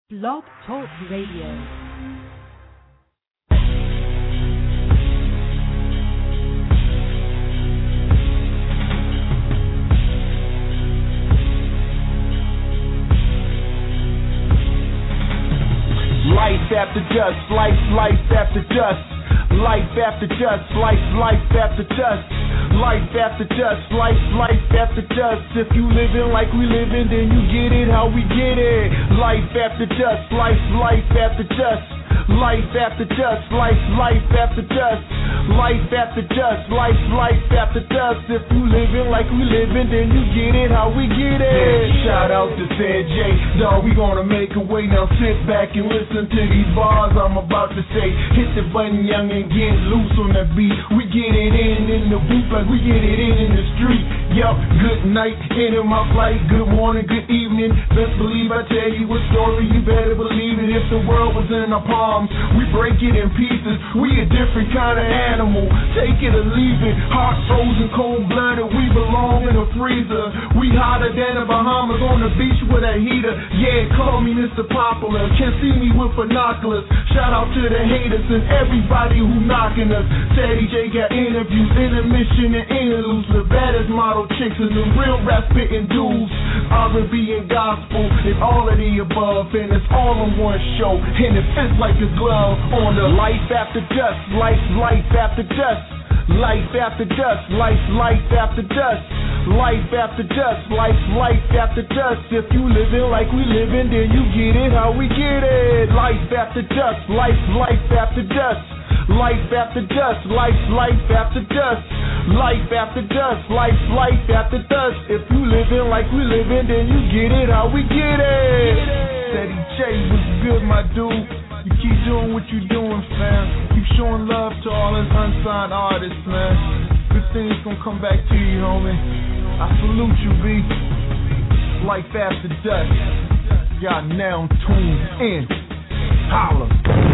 Blog Talk Radio. Life after dust, life after dust. Life after dust, life after dust. Life after dust, life after dust. If you living like we living, then you get it how we get it. Life after dust, life after dust. Life after dust, life after dust. Life after dust, life after dust. If you living like we living, then you get it how we get it. Yeah, shout out to Ted J. Dawg, we gonna make a way. Now sit back and listen to these bars I'm about to say. Hit the button, young, and get loose on the beat. We get it in the booth like we get it in the street. Yup, good night, in my flight. Good morning, good evening. Best believe I tell you a story, you better believe it. If the world was in our palms, we break it in pieces. We a different kind of animal, take it or leave it. Hot, frozen, cold-blooded, we belong in a freezer. We hotter than the Bahamas on the beach with a heater. Yeah, call me Mr. Popular, can't see me with binoculars. Shout out to the haters and everybody who knocking us. Teddy J got interviews, intermission and interludes. The baddest model chicks and the real rap spitting dudes. R&B and gospel and all of the above, and it's all on one show, and it fits like a glove on the life after dust, life after dust. Life after dust, life after dust. Life after dust, life after dust. If you living like we living, then you get it how we get it. Life after dust, life after dust. Life after dust, life after dust. Life after dust, life after dust. If you living like we living, then you get it how we get it. Teddy J was good, my dude. You keep doing what you doing, fam. Keep showing love to all us unsigned artists, man. Good things gonna come back to you, homie. I salute you, B. Life after dust. Y'all now tuned in. Holla.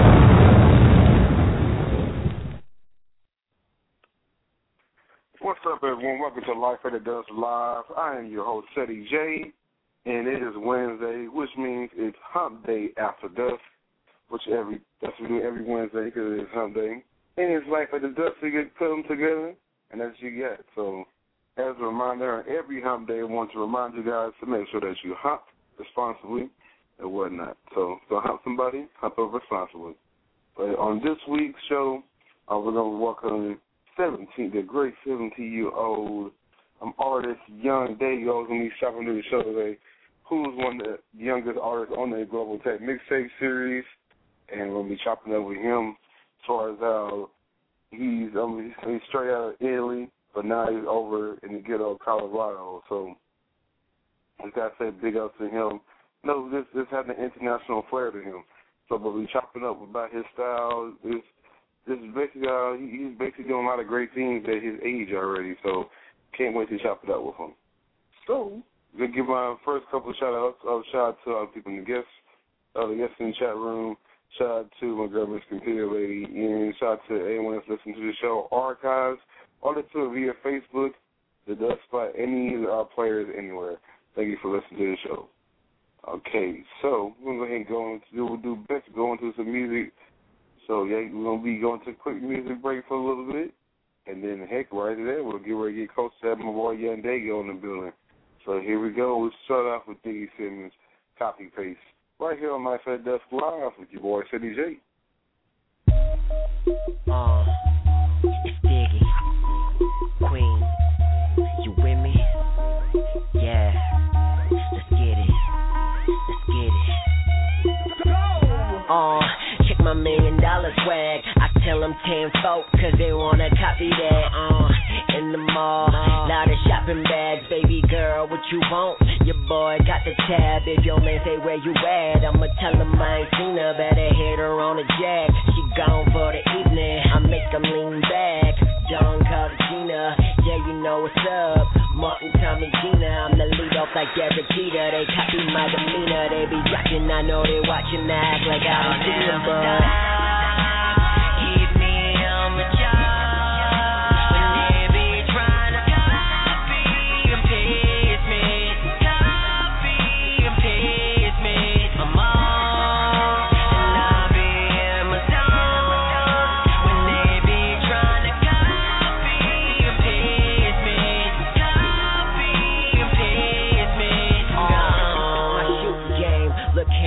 What's up, everyone? Welcome to Life After Dust Live. I am your host, Teddy J, and it is Wednesday, which means it's Hump Day After Dusk, that's what we do every Wednesday because it's Hump Day. And it's Life After Dusk, so you get put them together, and that's what you get. So, as a reminder, every Hump Day, I want to remind you guys to make sure that you hump responsibly and whatnot. So hump somebody, hump over responsibly. But on this week's show, we're going to welcome the great 17-year-old artist, Young Dago, going to be shopping through the show today, who's one of the youngest artists on the Global Tech Mixtape series, and we'll be chopping up with him as far as how he's straight out of Italy, but now he's over in the ghetto of Colorado. So I got to say big ups to him. No, this had an international flair to him. So we'll be chopping up about his style. This is basically he's basically doing a lot of great things at his age already, so can't wait to chop it up with him. So, I'm going to give my first couple of shout-outs. Shout out to all the people in the guests in the chat room. Shout out to my girl, Miss Computer Lady, and shout out to anyone that's listening to the show archives, or listen to it via Facebook, the Dust Spot, any of our players anywhere. Thank you for listening to the show. Okay, so we're going to go ahead and we'll do best go into some music. So, yeah, we're going to be going to a quick music break for a little bit. And then, heck, right after that, we'll get ready to get close to having my boy Young Dago in the building. So, here we go. We'll start off with Diggy Simmons, Copy Paste. Right here on Life at Dusk Live with your boy, Teddy J. It's Diggy. Queen. You with me? Yeah. Let's get it. Check my $1 million swag. I tell them 10 folk, cause they wanna copy that. In the mall, lot of shopping bags. Baby girl, what you want? Your boy got the tab. If your man say where you at, I'ma tell him I ain't seen her. Better hit her on the jack. She gone for the evening. I make them lean back. John Cartagena, yeah, you know what's up. Martin, Tommy, Gina, I'm the lead off like Derek Jeter. They copy my demeanor. They be jocking, I know they watching. I act like I don't see them, but I'm on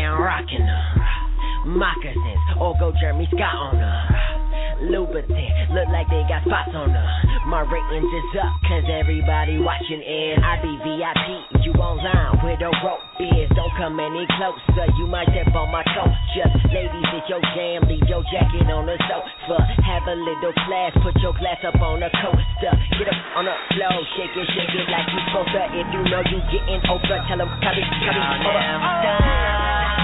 around rocking her. Moccasins, or go Jeremy Scott on her. Louboutin, look like they got spots on her. My ratings is up, cause everybody watching and I be VIP, you online where the rope is. Don't come any closer, you might step on my toes. Just ladies, it's your jam, leave your jacket on the sofa. Have a little class, put your glass up on the coaster. Get up on the floor, shake it like you supposed to. If you know you getting over, tell them copy, over.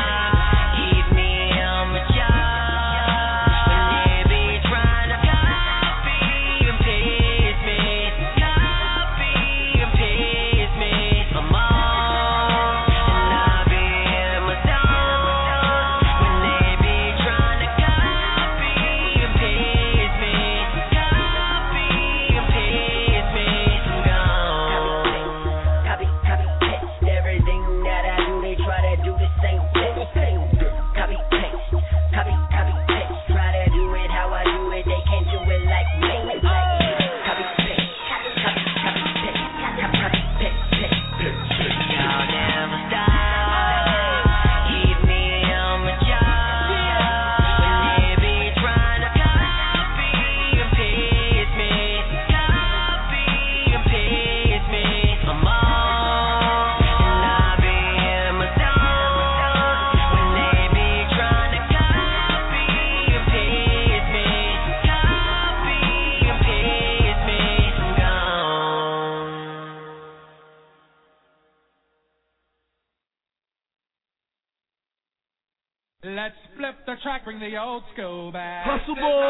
Let's flip the track, bring the old school back. Hustle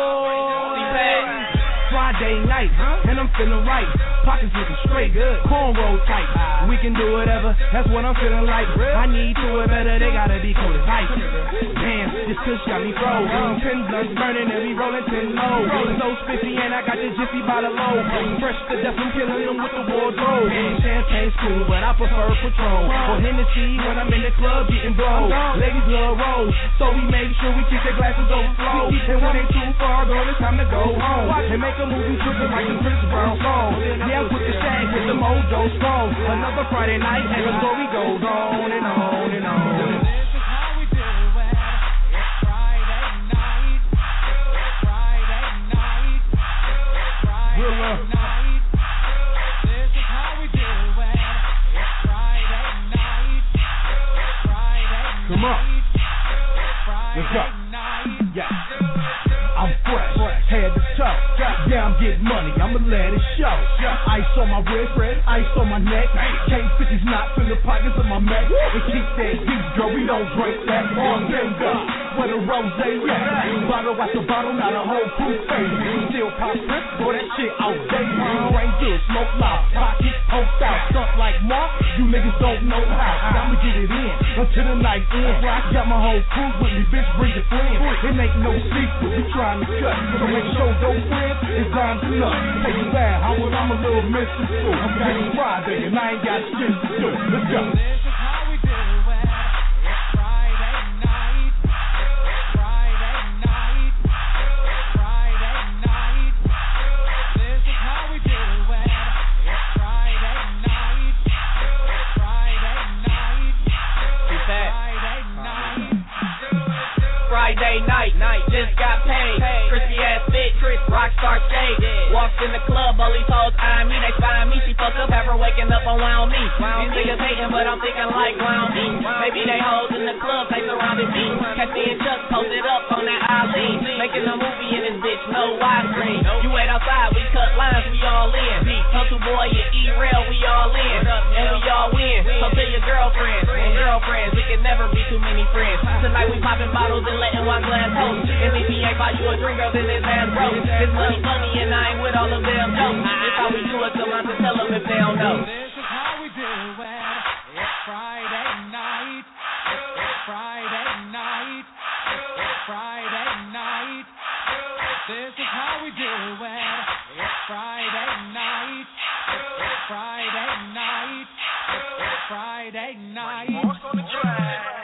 boy, Friday night, and I'm feeling right. Pockets looking straight, good, cornrow tight. We can do whatever, that's what I'm feeling like. I need to it better, they gotta be cold as ice. Damn, this kush got me froze. 10 blunts burning and we rolling 10 low. So spiffy and I got the jiffy by the low. Fresh to death, I'm killing them with the wardrobe. Champagne's cool, but I prefer Patron. Or Hennessy when I'm in the club getting blown. Ladies love rolls, so we make sure we keep their glasses overflow. And when they too far gone, it's time to go home. And make a movie tripping like the Chris Brown song. Yeah, with the shag with the mojo strong. Another Friday night and the story goes on and on and on. This is how we do it. It's Friday night. Friday night. Friday night. This is how we do it. It's Friday night. Friday night. Come on. Let's go. Yeah. I'm fresh, head to toe. Yeah, I'm getting money, I'ma let it show. Ice on my wrist, ice on my neck. K50's knots in the pockets of my Mac. And keep that deep, girl, we don't drink that. On finger, where the rose at? Bottle after bottle, not a whole crew face. Still pop Prince, boy, that shit outdated. Rain good, smoke loud, pockets poked out. Stuff like Mark, you niggas don't know how. I'ma get it in until the night ends. Got my whole crew with me, bitch, bring your friends. It ain't no secret, we trying to cut. So make sure those friends is time's enough. Take it back, I'm a little Mr. Sue. It's Friday and I ain't got shit to do. Let's go. This is how we do it. It's Friday night. Friday night. Friday night. This is how we do it. It's Friday night. Friday night. Friday night. Friday night, just got paid. Crispy ass bitch, rockstar shade. Walks in the club, all these hoes eyeing me. They spying me, she fucked up, have her waking up around me. These niggas hating, but I'm thinking like round me. Maybe they hoes in the club, they surrounded me. Catch me and Chuck posted up on that alley. Making a movie in this bitch, no widescreen. You wait outside, we cut lines, we all in. Hustle boy, you E-Rail, we all in. And we all win. So tell your girlfriends and girlfriends, we can never be too many friends. Tonight we popping bottles and letting one glass toast. And if he ain't buy you a drink, girl, then his ass broke. This money funny and I ain't with all of them jokes. This how we do it, come on to tell them if they don't know. This is how we do it. It's Friday night. It's Friday night. It's Friday night. This is how we do it. It's Friday night. It's Friday night. It's Friday night.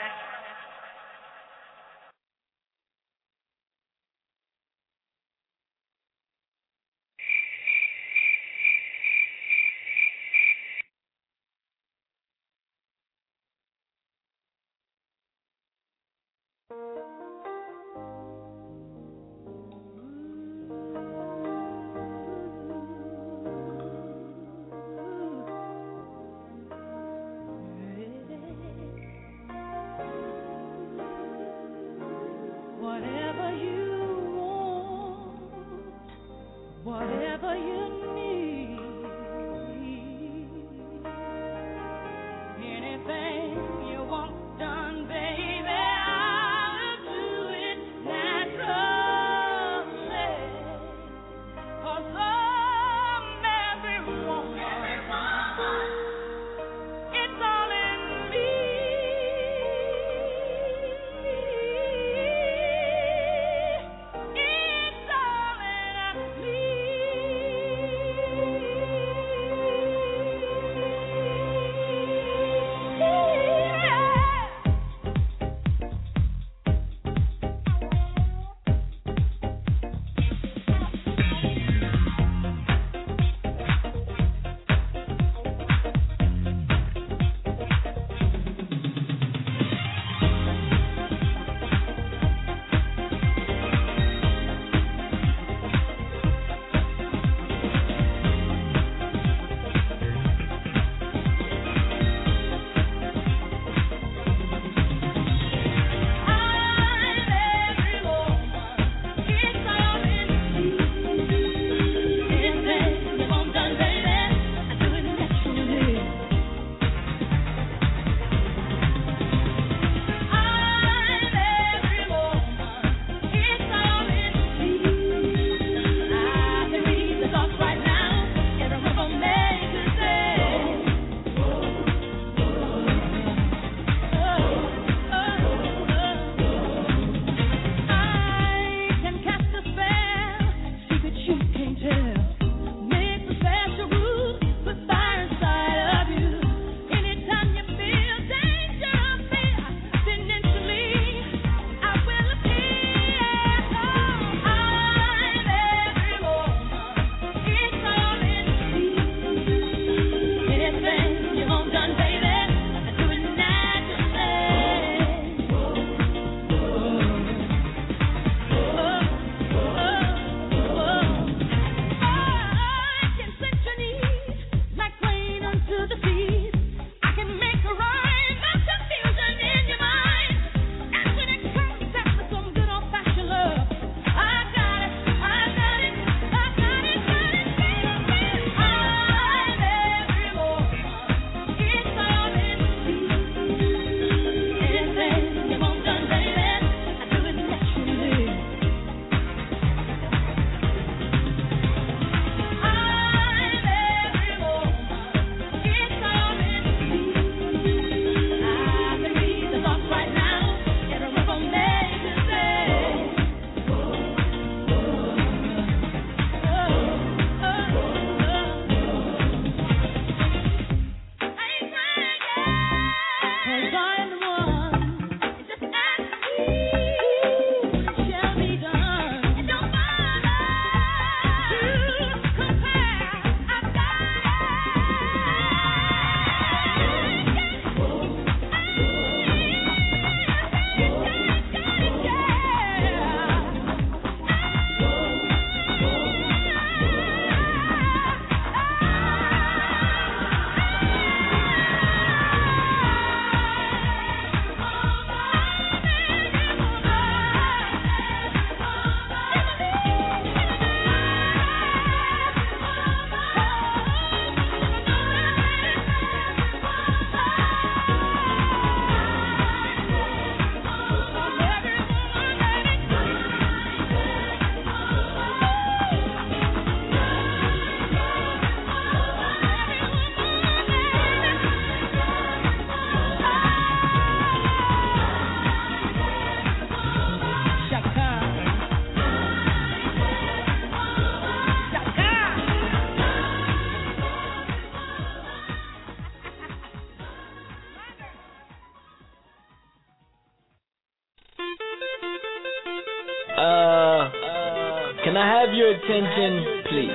Can I have your attention, please?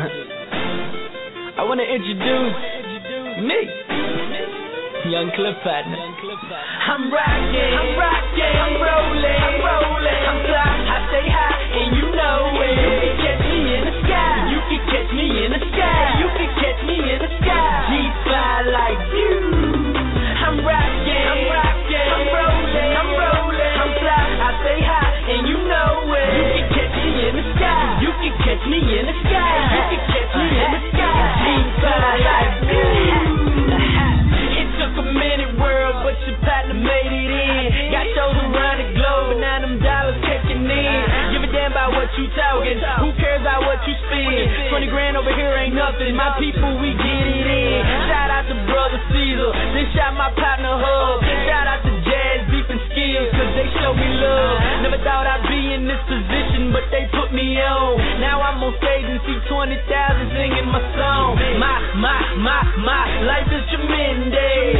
I want to introduce me, Young Cliff Partner. I'm rocking, I'm rolling. you talking? Who cares about what you spend? 20 grand over here ain't nothing. My people, we get it in. Shout out to Brother Caesar, then shout my partner Hub. Shout out to Jazz, Beef and Skills, cause they show me love. Never thought I'd be in this position, but they put me on. Now I'm on stage and see 20,000 singing my song. My life is tremendous.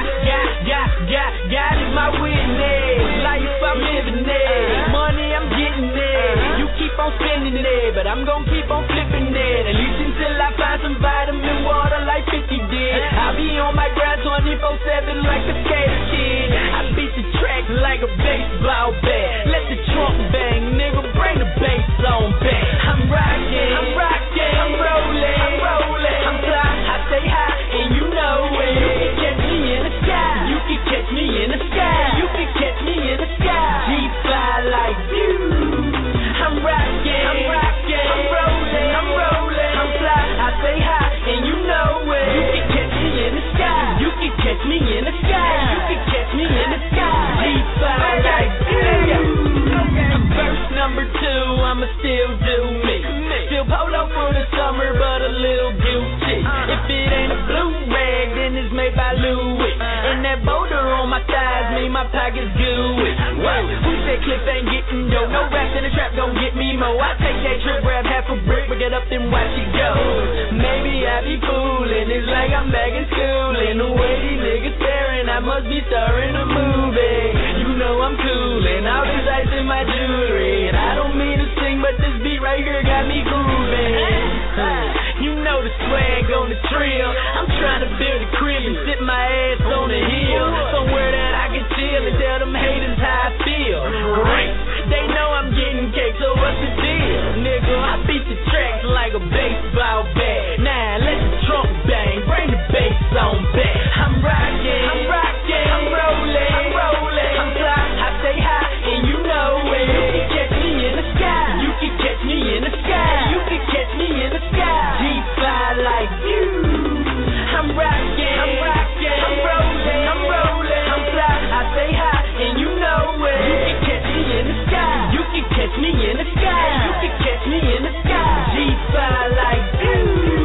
God is my witness. Life I'm living it. Money I'm getting it. You keep on spending it, but I'm gonna keep on flipping it. At least until I find some vitamin water like 50 did. I'll be on my grind 24/7 like a skater kid. I beat the track like a baseball bat. Let the trunk bang, nigga, bring the bass on back. I'm rocking, I'm rolling, I'm fly, I stay high, and you know it. You can catch me in the sky, you can catch me in the sky, you can catch me in the sky. G5 like you. I'm rocking, I'm rolling, I'm fly, I stay high, and you know it. You can catch me in the sky, you can catch me in the sky, you can catch me in the sky. G5 like you. Verse number 2, I'ma still do me. Still polo for the summer, but a little guilty. If it ain't a blue rag, then it's made by Louis. And that boulder on my thighs mean my pockets gooey. Whoa, who said Cliff ain't getting dough? No raps in the trap gon' get me more. I take that trip, grab half a brick, break it up, then watch it go. Maybe I be fooling, it's like I'm back in school. And the way these niggas staring, I must be starring a movie. You know I'm cool, and all this ice in my jewelry. And I don't mean to sing, but this beat right here got me grooving. You know the swag on the trail. I'm trying to build a crib and sit my ass on the hill, somewhere that I can chill and tell them haters how I feel. Great, they know I'm getting cake, so what's the deal? Nigga, I beat the tracks like a baseball bat. Now let the trunk bang, bring the bass on back. I'm rocking, I'm rolling, I'm fly, I stay high, and you know it. You can catch me in the sky, you can catch me in the sky, you can catch me in the sky. G5 like you. I'm rocking, I'm rolling, I'm fly, I stay high, and you know it. You can catch me in the sky, you can catch me in the sky, you can catch me in the sky. G5 like you.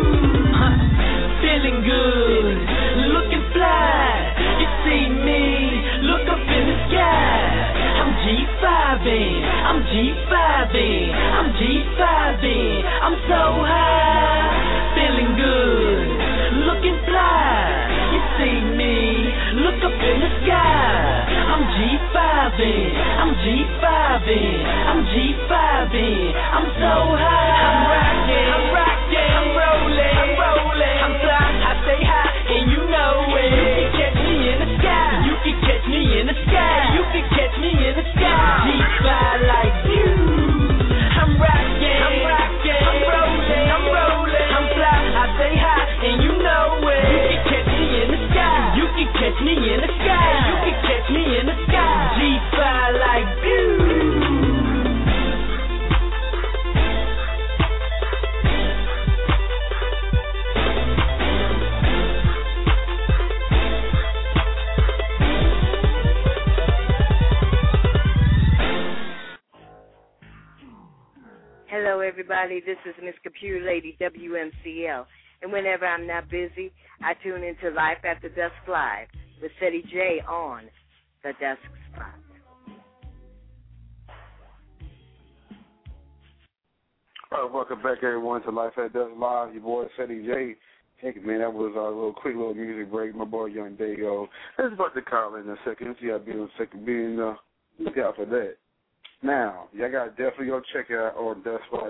Feeling good, looking fly. You see me, look up in the sky. I'm G5ing, I'm G5ing, I'm G5ing. I'm so high, feeling good, looking fly. You see me, look up in the sky. I'm G5ing, I'm G5ing, I'm G5ing. I'm so high, I'm rocking, I'm rolling, I'm fly, I stay high, and you know it. You can catch me in the sky, you can catch me in the sky, you can catch me in the sky. G5 like you. I'm rocking, I'm rolling, I'm fly, I stay high, and you know it. You can catch me in the sky, you can catch me in the sky, you can catch me in the sky. G5 like you. Hello, everybody. This is Miss Computer Lady, WMCL. And whenever I'm not busy, I tune into Life After Dusk Live with Ceddy J on the Dusk Spot. All right, welcome back, everyone, to Life After Dusk Live. Your boy, Ceddy J. Hey, man, that was a quick little music break. My boy, Young Dago. It's about to call in a second. See how I'll be on a second. Look out for that. Now, y'all got to definitely go check it out on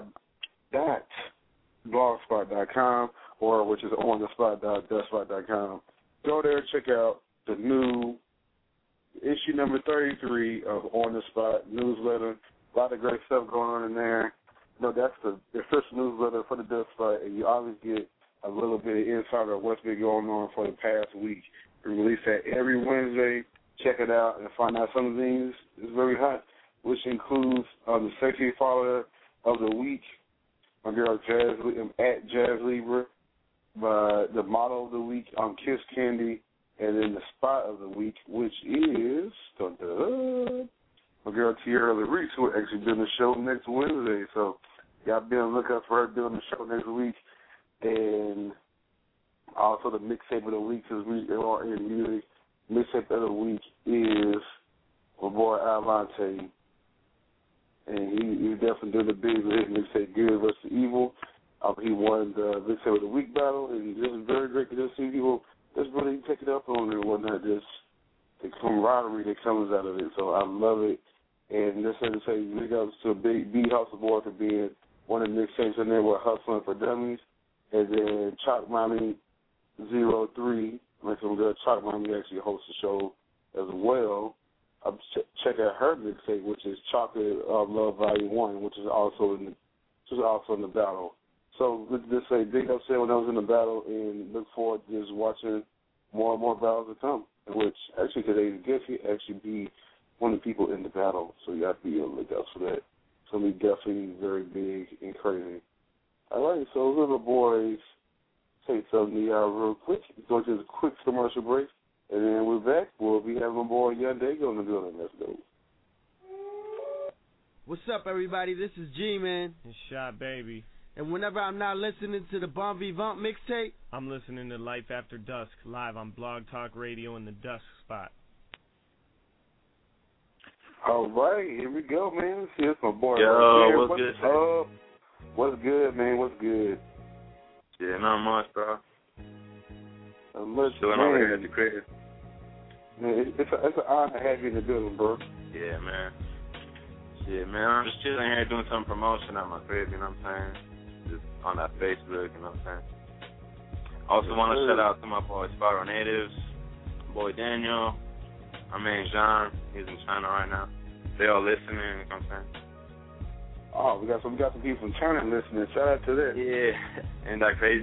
dustspot.blogspot.com, or which is on the spot.dustspot.com. Go there, check out the new issue number 33 of On the Spot newsletter. A lot of great stuff going on in there. You know, that's the official newsletter for the Dust Spot, and you always get a little bit of insight of what's been going on for the past week. We release that every Wednesday. Check it out and find out some of the things that's very hot, which includes the sexy follower of the week, my girl at Jazz Libra, the model of the week, Kiss Candy, and then the spot of the week, which is my girl Tierra Reese, who will actually be on the show next Wednesday. So y'all be on the lookout for her doing the show next week. And also the mixtape of the week, since we are in music, mixtape of the week is my boy Alante. And he definitely did a big hit mixtape, Good vs. Evil. He won the mixtape of the week battle, and it was very great to just see people just really take it up on it and whatnot, just the camaraderie that comes out of it. So I love it. And just to say, big ups to Big B Hustle Boy for being one of the mixtapes in there with Hustling for Dummies. And then Chalk Mommy 03, like some good Chalk Mommy actually hosts the show as well. Check out her mixtape, which is Chocolate Love Volume 1, which is also in the battle. So let's just say big ups when I was in the battle, and look forward to just watching more and more battles to come. Which actually today's guest he actually be one of the people in the battle, so you have to be on the lookout for that. It's gonna be definitely very big and crazy. All right, so little boys, take something to y'all real quick. Go to a quick commercial break, and then we're back. We'll be having my boy Young Dago in the building. Let's go. What's up, everybody? This is G-Man. It's Shot Baby. And whenever I'm not listening to the Bon Vivant mixtape, I'm listening to Life After Dusk live on Blog Talk Radio in the Dusk Spot. All right, here we go, man. Here's my boy. Yo, what's good? What's good, man? What's good? Yeah, not much, bro. Not much, chilling over here at the crib. Man, it's an honor to have you in the building, bro. Yeah, man. Shit, man, I'm just chilling here doing some promotion at my crib, you know what I'm saying? Just on that Facebook, you know what I'm saying? Also want to shout out to my boy Spiral Natives, boy Daniel, my man John, he's in China right now. They all listening, you know what I'm saying? Oh, we got some people from China listening. Shout out to that. Yeah, ain't that crazy?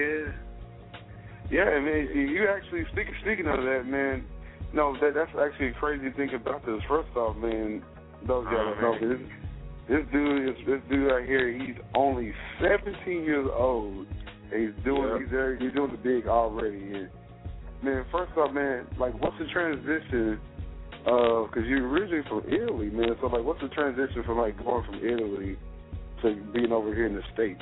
Yeah, man. You actually speaking of that, man. No, that's actually a crazy thing about this. First off, man, those guys know this dude right here. He's only 17 years old. And he's doing the big already. And, man, first off, man, like, what's the transition? Because you're originally from Italy, man. So, like, what's the transition from, like, going from Italy to being over here in the States?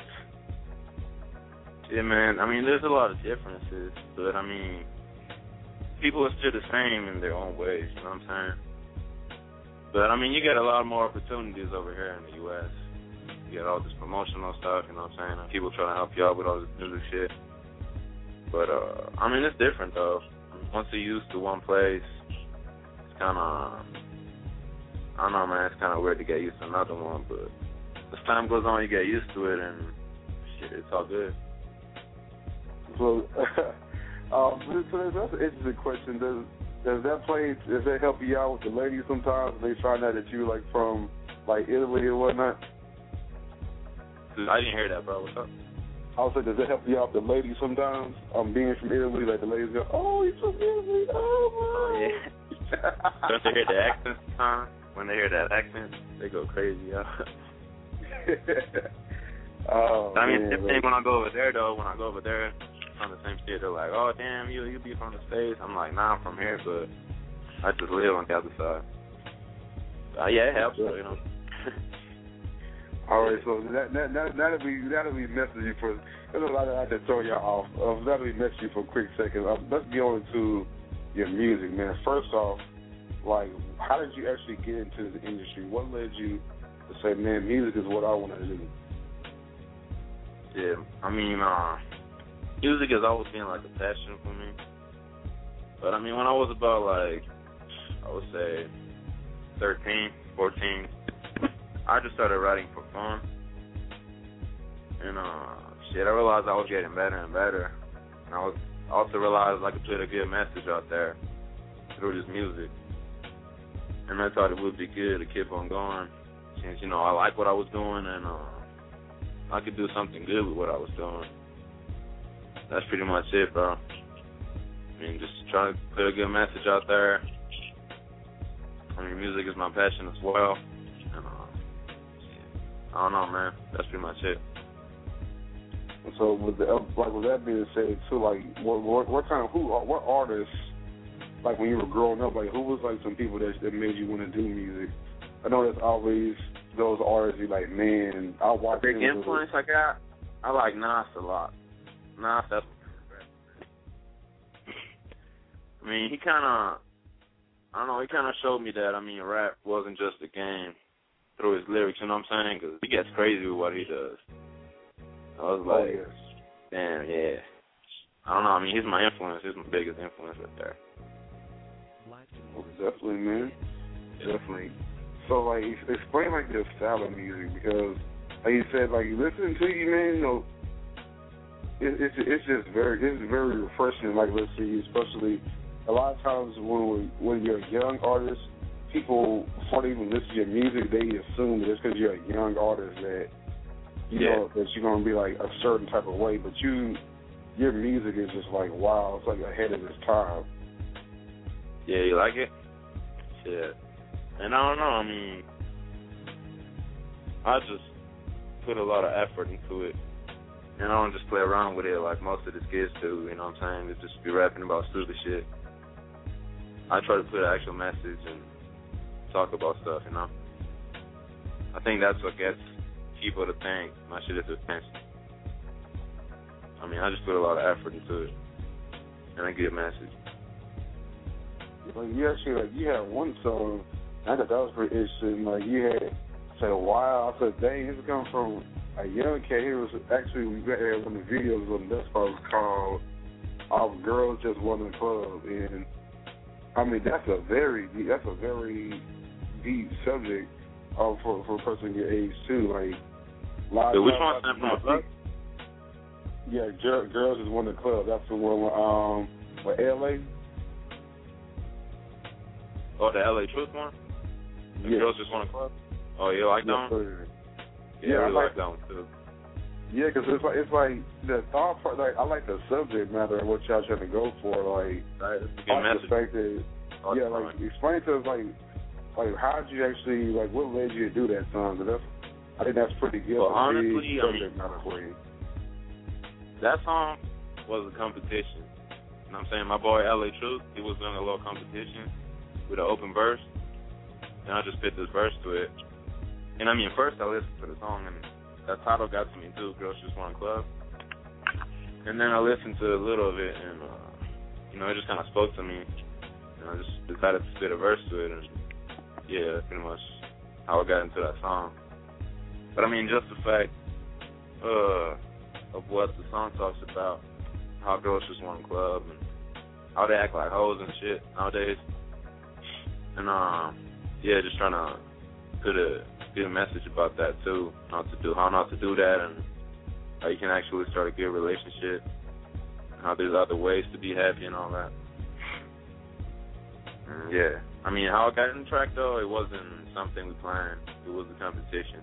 Yeah, man. I mean, there's a lot of differences, but, I mean, people are still the same in their own ways, you know what I'm saying? But, I mean, you get a lot more opportunities over here in the U.S. You get all this promotional stuff, you know what I'm saying? And people trying to help you out with all this music shit. But, I mean, it's different, though. Once you're used to one place, kind of, I don't know, man, it's kind of weird to get used to another one, but as time goes on, you get used to it, and shit, it's all good. So, so that's an interesting question. Does that help you out with the ladies sometimes? They find out that you like from like Italy or whatnot? I didn't hear that, bro. What's up? I was like, does that help you out with the ladies sometimes? Being from Italy, like the ladies go, oh, he's from Italy, oh, yeah. Don't they hear the accent sometimes? When they hear that accent, they go crazy, yo. I mean, the thing when I go over there, though, from the same state, they're like, oh, damn, you be from the States. I'm like, nah, I'm from here, but I just live on the other side. Yeah, it helps, you know. All right, so that'll be messing you for. There's a lot I had to throw y'all off. That'll be messing you for a quick second. Let's get on to your music, man. First off, like, how did you actually get into the industry? What led you to say, man, music is what I want to do? Yeah, I mean, music has always been like a passion for me. But I mean, when I was about like, I would say 13, 14, I just started writing for fun. And I realized I was getting better and better. And I also realized I could put a good message out there through this music. And I thought it would be good to keep on going since, you know, I like what I was doing and I could do something good with what I was doing. That's pretty much it, bro. I mean, just trying to put a good message out there. I mean, music is my passion as well. And I don't know, man. That's pretty much it. So, with that being said, too, like, what artists, like, when you were growing up, like, who was like some people that made you want to do music? I know there's always those artists you like, man, I'll watch big influence I got. I like Nas a lot. Nas, that's. I mean, he kind of, I don't know, he kind of showed me that. I mean, rap wasn't just a game through his lyrics. You know what I'm saying? Because he gets crazy with what he does. I was like, damn, yeah. I don't know. I mean, he's my influence. He's my biggest influence right there. Definitely, man. Definitely. So, like, explain, like, your style of music, because, like you said, like, listening to you, man, you know, it's just very refreshing, like, listening to you, especially a lot of times when you're a young artist, people, before they even listen to your music, they assume that it's because you're a young artist that, you know, that you're going to be, like, a certain type of way, but your music is just, like, wow, it's, like, ahead of its time. Yeah, you like it? Yeah. And I don't know, I mean, I just put a lot of effort into it. And I don't just play around with it like most of the kids do, you know what I'm saying? They just be rapping about stupid shit. I try to put an actual message and talk about stuff, you know? I think that's what gets people to think my shit is offensive. I mean, I just put a lot of effort into it. And I get a message. Like, you actually, like, you had one song, I thought that was pretty interesting. Like, you had said, wow. I said, dang, this is coming from a young kid. He was actually, we got one of the videos on this part was called Girls Just Won the Club. And, I mean, that's a very deep subject for a person your age, too. Like, which one's that from the club? Yeah, Girls Just Won the Club. That's the one with L.A. Oh, the L.A. Truth one? The Girls Just Won the Club? Oh, you like that one? Yeah, I like that one, too. Yeah, because it's like the thought part, like, I like the subject matter and what y'all trying to go for, like, it's a good message. Yeah, like, explain to us, like, how did you actually, like, what led you to do that song? Because I think that's pretty good. Well, honestly, subject matter for you. That song was a competition. You know what I'm saying? My boy, L.A. Truth, he was doing a little competition with an open verse, and I just fit this verse to it. And I mean, first I listened to the song, and that title got to me too, Girls Just Won the Club. And then I listened to a little of it, and you know, it just kind of spoke to me, and I just decided to spit a verse to it, and yeah, that's pretty much how I got into that song. But I mean, just the fact of what the song talks about, how girls just want a club, and how they act like hoes and shit nowadays. And yeah, just trying to get a message about that too, how not to do that, and how you can actually start a good relationship, and how there's other ways to be happy and all that. And yeah, I mean, how I got in the track though, it wasn't something we planned. It was a competition.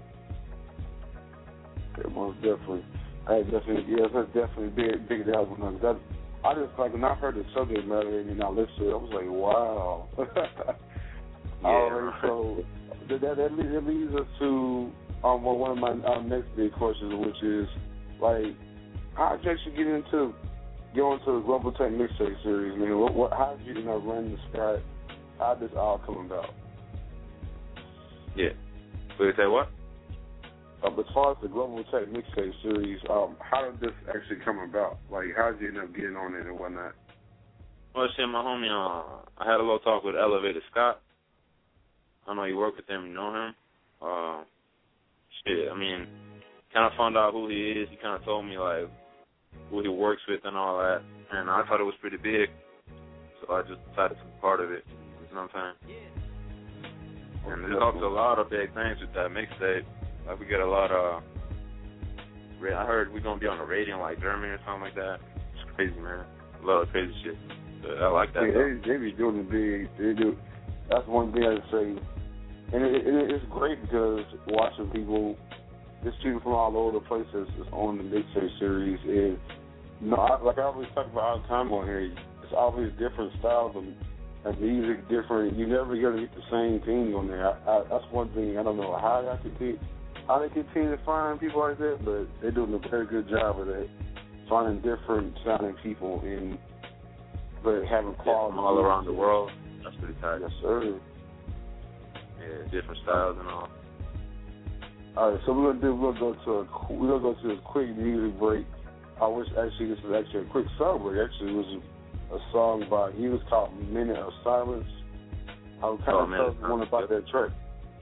Yeah, most definitely. That's definitely big deal. I just, like, when I heard the subject matter and I listened to it, I was like, wow. Yeah. All right, so that leads us to one of my next big questions, which is, like, how did you actually get into going to the Global Tech Mixtape Series? I mean, how did you run the spot? How did this all come about? Yeah. So you say what? As far as the Global Tech Mixtape Series, how did this actually come about? Like, how did you end up getting on it and whatnot? Well, shit, my homie, I had a little talk with Elevated Scott. I know you work with him, you know him. Shit, I mean, kind of found out who he is. He kind of told me, like, who he works with and all that. And I thought it was pretty big. So I just decided to be part of it. You know what I'm saying? And there's also a lot of big things with that mixtape. Like, we get a lot of, I heard we're going to be on the radio in, like, Germany or something like that. It's crazy, man. A lot of crazy shit. But I like that. Yeah, they be doing it big. They do. That's one thing I'd say. And it's great because watching people, just people from all over the place that's on the mixtape series. And, you know, like I always talk about all the time on here, it's always different styles of music, different. You never going to get the same thing on there. That's one thing. I don't know how they continue to find people like that, but they're doing a very good job of that, finding different sounding people but having quality all around the world. That's pretty tight. Yes, sir. different styles and all. All right, so we're gonna go to a quick music break. I wish actually this was actually a quick song break. Actually, it was a song by he was called Minute of Silence. I'm kind of one about that track.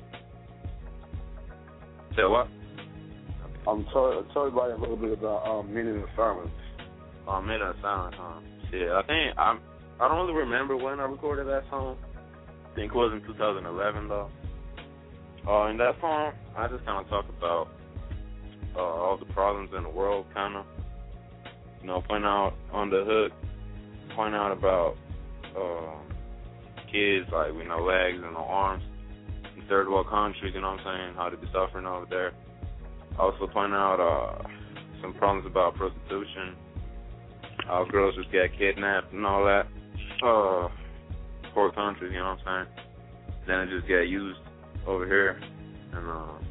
Say what? I'm tell everybody a little bit about Minute of Silence. Minute of Silence, huh? Yeah, I think I don't really remember when I recorded that song. I think it was in 2011 though. In that song, I just kind of talk about all the problems in the world, kind of. You know, point out on the hook, point out about kids like with no legs and no arms in third world countries. You know what I'm saying? How they be suffering over there. Also point out some problems about prostitution. How girls just get kidnapped and all that. Poor countries, you know what I'm saying? Then it just get used over here. And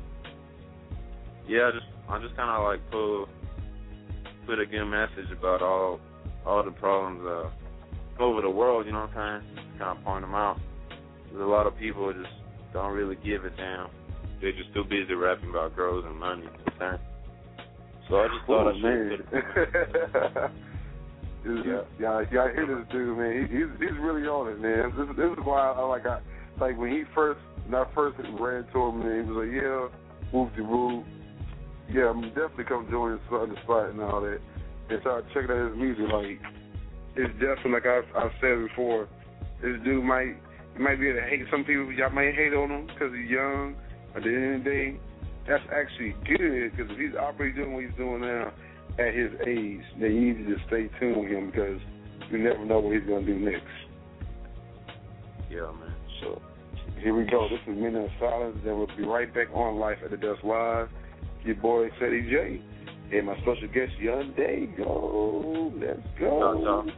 I just kind of like put a good message about all the problems over the world, you know what I'm saying? Just kind of point them out. There's a lot of people just don't really give a damn. They're just too busy rapping about girls and money, you know what I'm saying? So I just thought I should put it. Yeah, I hear this dude, man. He's really on it, man. This is why I when I first ran to him, man, he was like, yeah, whoop-de-whoop. Yeah, I'm definitely come join the spot and all that. And so I checked out his music. Like, it's definitely, like I've said before, this dude might be able to hate some people. Y'all might hate on him because he's young. At the end of the day, that's actually good because if he's already doing what he's doing now at his age, then you need to just stay tuned with him because you never know what he's going to do next. Yeah, man. So here we go. This is Minute of Silence. Then we'll be right back on Life at the Dust Live. Your boy, Ceddy J, and my special guest, Young Dago. Let's go.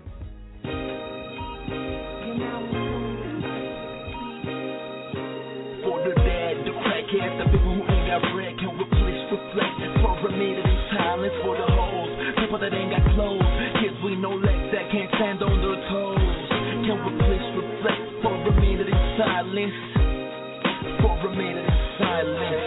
For the dead, the crackheads, the people who ain't got bread can replace reflect. For a minute in silence, for the hoes, people that ain't got clothes, kids with no legs that can't stand on their toes, can replace reflect. For a minute in silence, for a minute in silence.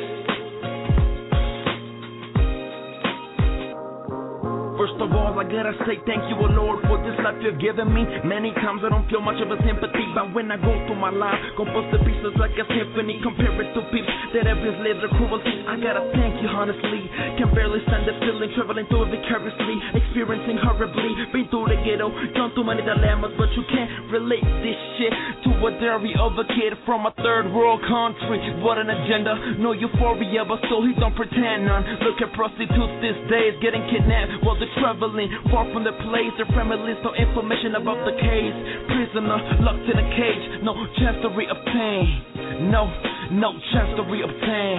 First of all, I gotta say thank you, oh Lord, for this life you've given me. Many times I don't feel much of a sympathy, but when I go through my life, compose the pieces like a symphony. Compare it to peeps that have lived the cruelty. I gotta thank you, honestly. Can barely stand the feeling, traveling through it vicariously, experiencing horribly. Been through the ghetto, done too many dilemmas, but you can't relate this shit to a diary of a kid from a third world country. What an agenda, no euphoria, but still he don't pretend none. Look at prostitutes these days, getting kidnapped while they're traveling far from the place. Their families, no information about the case. Prisoner locked in a cage, no chance to reobtain. No chance to reobtain.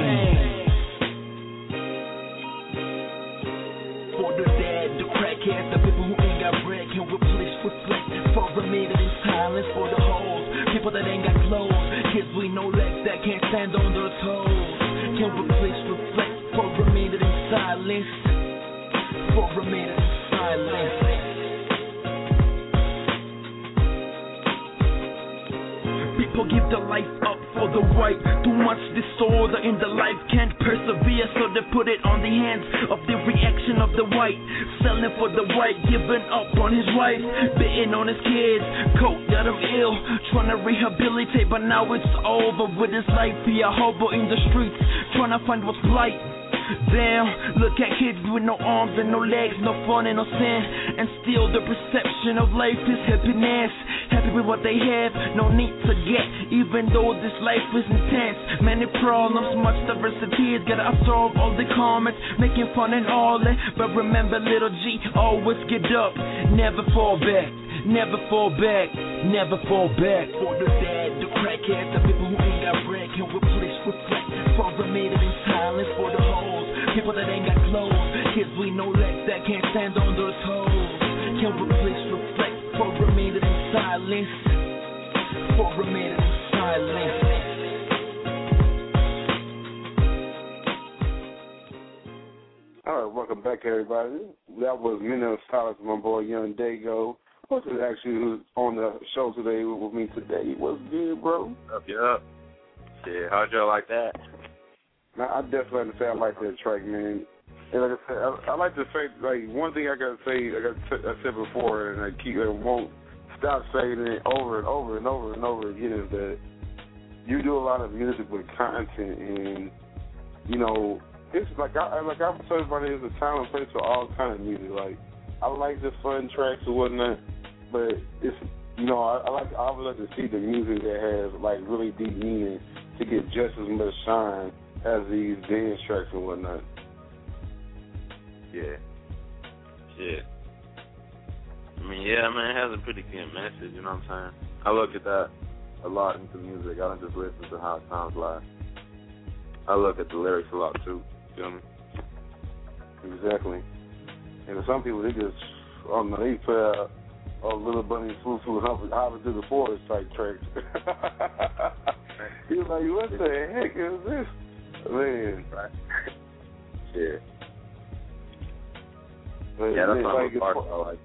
For the dead, the crackheads, the people who ain't got bread can replace reflect. For a minute in silence, for the hoes, people that ain't got clothes, kids with no legs that can't stand on their toes, can replace reflect. For a minute in silence, for a minute in silence. People give their life up for the right. Too much disorder in the life, can't persevere, so they put it on the hands of the reaction of the white. Selling for the white, giving up on his wife, betting on his kids. Coke got him ill, trying to rehabilitate, but now it's over with his life. He a hobo in the streets, trying to find what's blight. Damn, look at kids with no arms and no legs, no fun and no sin, and still the perception of life is happiness. Happy with what they have, no need to get, even though this life is intense. Many problems, much diversity, gotta absorb all the comments, making fun and all that. But remember, little G, always get up, never fall back, never fall back, never fall back. For the dead, the crackheads, the people who ain't got bread can replace reflect. For a minute in silence, for the hoes, people that ain't got clothes, kids with no legs that can't stand on their toes, can replace reflect. For a minute in silence, for a minute in silence. All right, welcome back, everybody. That was Minute of Silence, my boy Young Dago. What's it actually who's on the show today with me today? What's good, bro? Up, yeah. Shit, how'd y'all like that? Now, I definitely have to say I like that track, man. And like I said, I like to say, like, one thing I said before, and I won't stop saying it over and over and over and over again, is that you do a lot of music with content, and, you know, it's like I'm telling everybody, there's a time and place for all kind of music. Like, I like the fun tracks and whatnot, but it's, you know, I would like to see the music that has, like, really deep meaning to get just as much shine as these dance tracks and whatnot. Yeah. Shit. I mean, yeah, man, it has a pretty good message, you know what I'm saying? I look at that a lot into music. I don't just listen to how it sounds live. I look at the lyrics a lot, too. You feel me? Exactly. And some people, they just, I don't know, they put out Little Bunny Foo Foo Hopping Through the Forest type tracks. He was like, what the heck is this? Man. Right. Yeah. But yeah, that's not like, the part I like.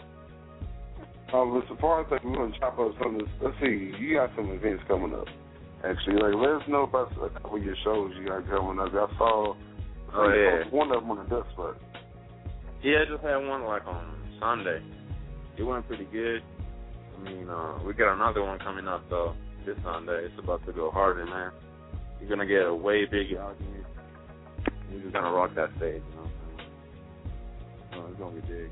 As far as like we're gonna chop up some of this, let's see, you got some events coming up. Actually, like let us know about a couple of your shows you got coming up. I saw one of them on the Dust Spot. Yeah, I just had one like on Sunday. It went pretty good. I mean, we got another one coming up though this Sunday. It's about to go harder, man. You're gonna get a way bigger audience. We're just gonna rock that stage, you know what I'm saying? So it's gonna be big.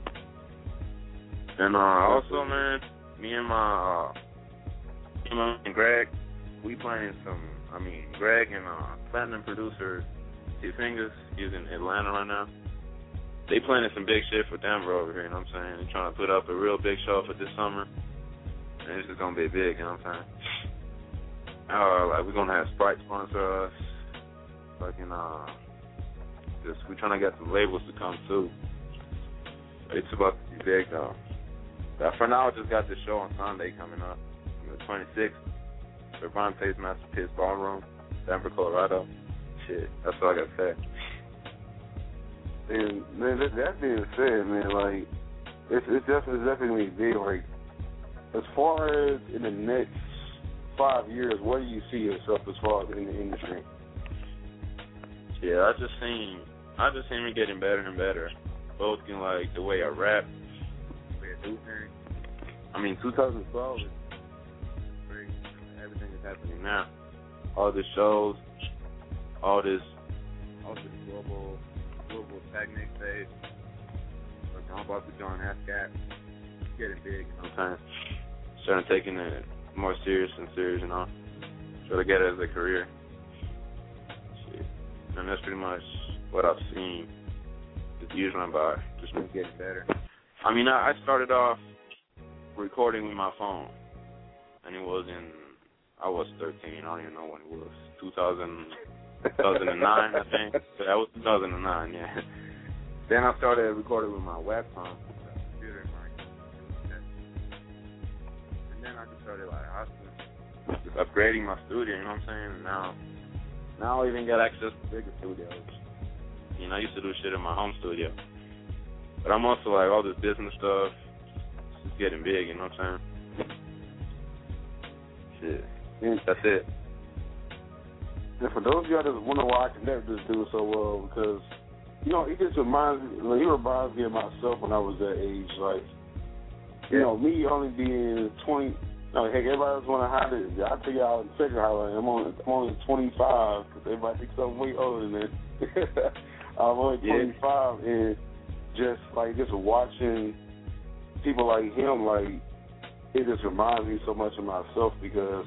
And also, man, me and my and Greg, we playing Greg and platinum producer T Fingers, he's in Atlanta right now. They planning some big shit for Denver over here, you know what I'm saying? They're trying to put up a real big show for this summer. And it's just gonna be big, you know what I'm saying? Like we're gonna have Sprite sponsor us. Fucking we're trying to get some labels to come too. It's about to be big though. But for now, I just got this show on Sunday coming up, on the 26th. Cervantes Masterpiece Ballroom, Denver, Colorado. Shit, that's all I got to say. And man, that being said, man, like it's definitely big. Like as far as in the next 5 years, where do you see yourself as far as in the industry? Yeah, I just seen me getting better and better, both in like the way I rap, the way I do things. I mean, 2012 is great. Everything is happening now. All the shows, all this global technique stage. Like I'm about to join ASCAP. It's getting big, you know what I'm saying? Starting taking it more serious, you know. Try to get it as a career. Shit. And that's pretty much what I've seen. Just years went by, just been getting better. I mean, I started off recording with my phone, and I was 13. I don't even know when it was. 2009, I think. So that was 2009, yeah. Then I started recording with my webcam, computer, and then I just started just upgrading my studio. You know what I'm saying? And now I even got access to bigger studios. You know, I used to do shit in my home studio, but I'm also like all this business stuff. It's getting big. You know what I'm saying? Shit. That's it. And for those of y'all that wonder why I can never just do so well, because, you know, it just reminds me of myself when I was that age. Like, you know, me only being 20, no, heck, everybody else want to hide it. I tell y'all in second highlight, I'm only 25, because everybody thinks I'm way older than that. I'm only 25, and just watching people like him, like, it just reminds me so much of myself, because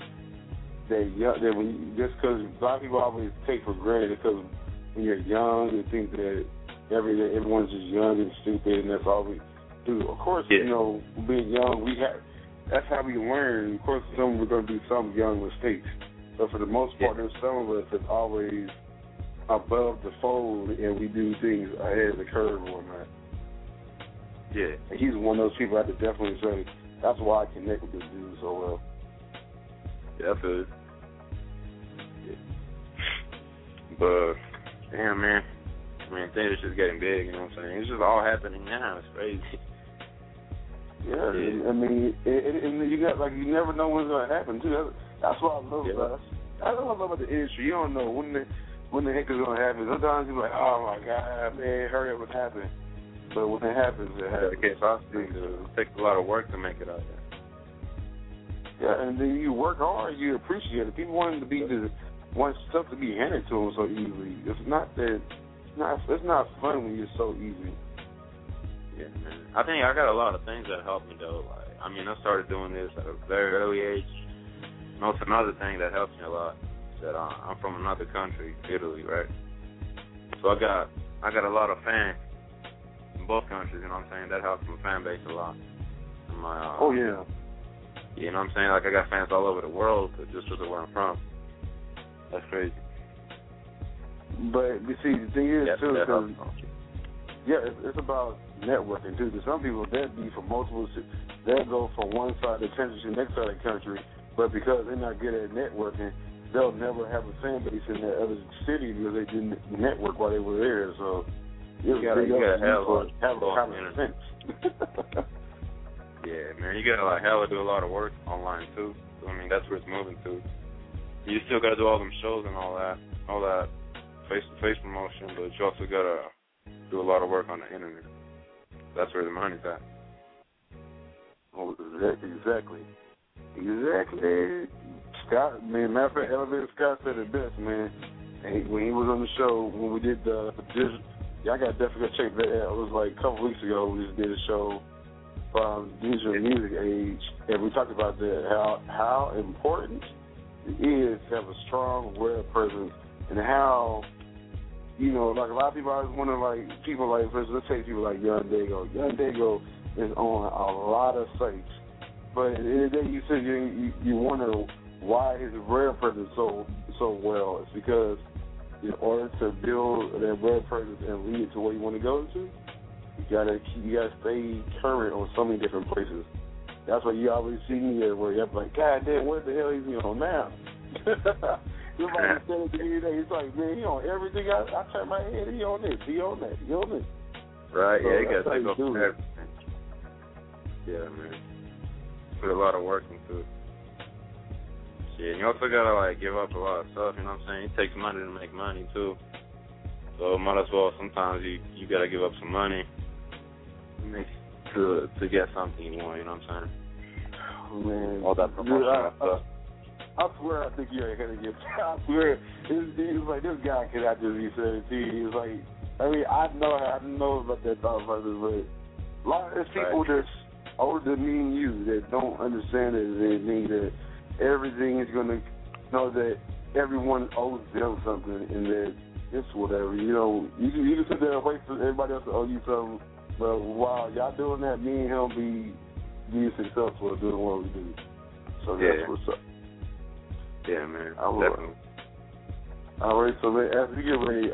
just because a lot of people always take for granted, because when you're young, you think that everyone's just young and stupid, and that's all we do. Of course, you know, being young, that's how we learn. Of course, we're going to do some young mistakes, but for the most part, there's some of us that's always above the fold, and we do things ahead of the curve or whatnot. Yeah. And he's one of those people I have to definitely say, that's why I connect with this dude so well. Yeah, I feel it. Yeah. But, damn, man. I mean, things are just getting big, you know what I'm saying? It's just all happening now. It's crazy. Yeah. I mean, and you got, like, you never know when it's going to happen, too. That's what I love about us. I don't know about the industry. You don't know when the heck it's gonna happen. Sometimes you're like, oh my God, man, hurry up and happen. But when it happens, it happens. It takes a lot of work to make it out there. Yeah, and then you work hard, you appreciate it. People want stuff to be handed to them so easily. It's not fun when you're so easy. Yeah, man. I think I got a lot of things that helped me though. Like, I mean, I started doing this at a very early age. And also another thing that helps me a lot is that I'm from another country, Italy, right? So I got a lot of fans in both countries. You know what I'm saying? That helps my fan base a lot. And oh yeah. You know what I'm saying? Like, I got fans all over the world just because of where I'm from. That's crazy. But you see, the thing is too, it's about networking too. Because some people they'll be from multiple cities, they'll go from one side of the country to the next side of the country, but because they're not good at networking, they'll never have a fan base in that other city because they didn't network while they were there. So you gotta have a common sense. Yeah, man, you gotta hella do a lot of work online too. So, I mean, that's where it's moving to. You still gotta do all them shows and all that face-to-face promotion, but you also gotta do a lot of work on the internet. That's where the money's at. Oh, exactly. Scott, man, matter of fact, Elevator Scott said it best, man. And when he was on the show, when we did I got definitely check that out. It was like a couple weeks ago. We just did a show from Digital Music Age, and we talked about how important it is to have a strong web presence, and how, you know, like a lot of people always wonder, like, people like, for instance, let's take people like Young Dago. Young Dago is on a lot of sites, but at the end of the day, you said you wonder why his web presence so well. It's because in order to build that web presence and lead it to where you want to go to, you gotta stay current on so many different places. That's why you always see me where you're like, God damn, what the hell is he on now? Somebody said it to me today. It's like, man, he on everything. I turn my head, he on this, he on that, he on this. Right, so yeah, you gotta take off everything. Yeah, man. Put a lot of work into it. Yeah, and you also gotta give up a lot of stuff, you know what I'm saying? It takes money to make money too. So might as well sometimes you gotta give up some money to get something you want, you know what I'm saying? Oh, man. All that promotional stuff. I swear I think you're gonna get. I swear it was like this guy could not just be 17. He was like, I mean, I know about that thought process, but a lot of there's people that's older than me and you that don't understand it. They think that everything is gonna know that everyone owes them something and that it's whatever. You know, you can sit there and wait for everybody else to owe you something, but while y'all doing that, me and him be successful at doing what we do. So that's what's up. Yeah, man. Definitely. All right, so as we get ready,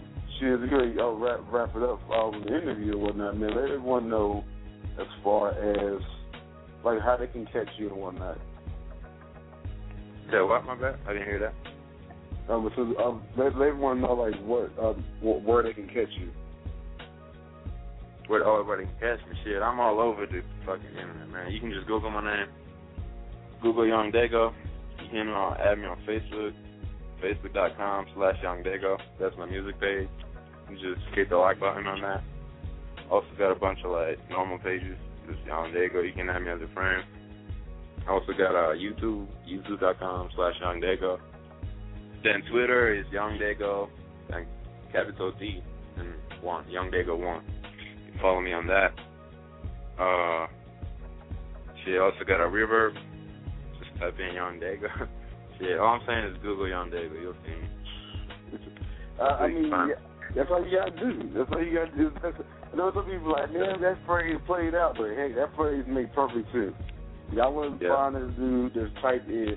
wrap it up with the interview and whatnot, man, let everyone know as far as how they can catch you and whatnot. Yeah, what? My bad. I didn't hear that. Let everyone know where they can catch you. Where they can catch me? Shit, I'm all over the fucking internet, man. You can just Google my name. Google Young Dago. You can add me on Facebook. Facebook.com/YoungDago. That's my music page. You just hit the like button on that. Also got a bunch of normal pages. Just Young Dago. You can add me as a friend. I also got YouTube. YouTube.com/YoungDago. Then Twitter is YoungDago, and capital D and 1, YoungDago1. You can follow me on that. She also got a Reverb. Just type in Young Dago. Shit, all I'm saying is Google Young Dago. You'll see me. I mean, that's all you gotta do. That's all you gotta do. I know some people like, man, that phrase played out, but hey, that phrase makes perfect sense. Y'all want to find this dude, just type in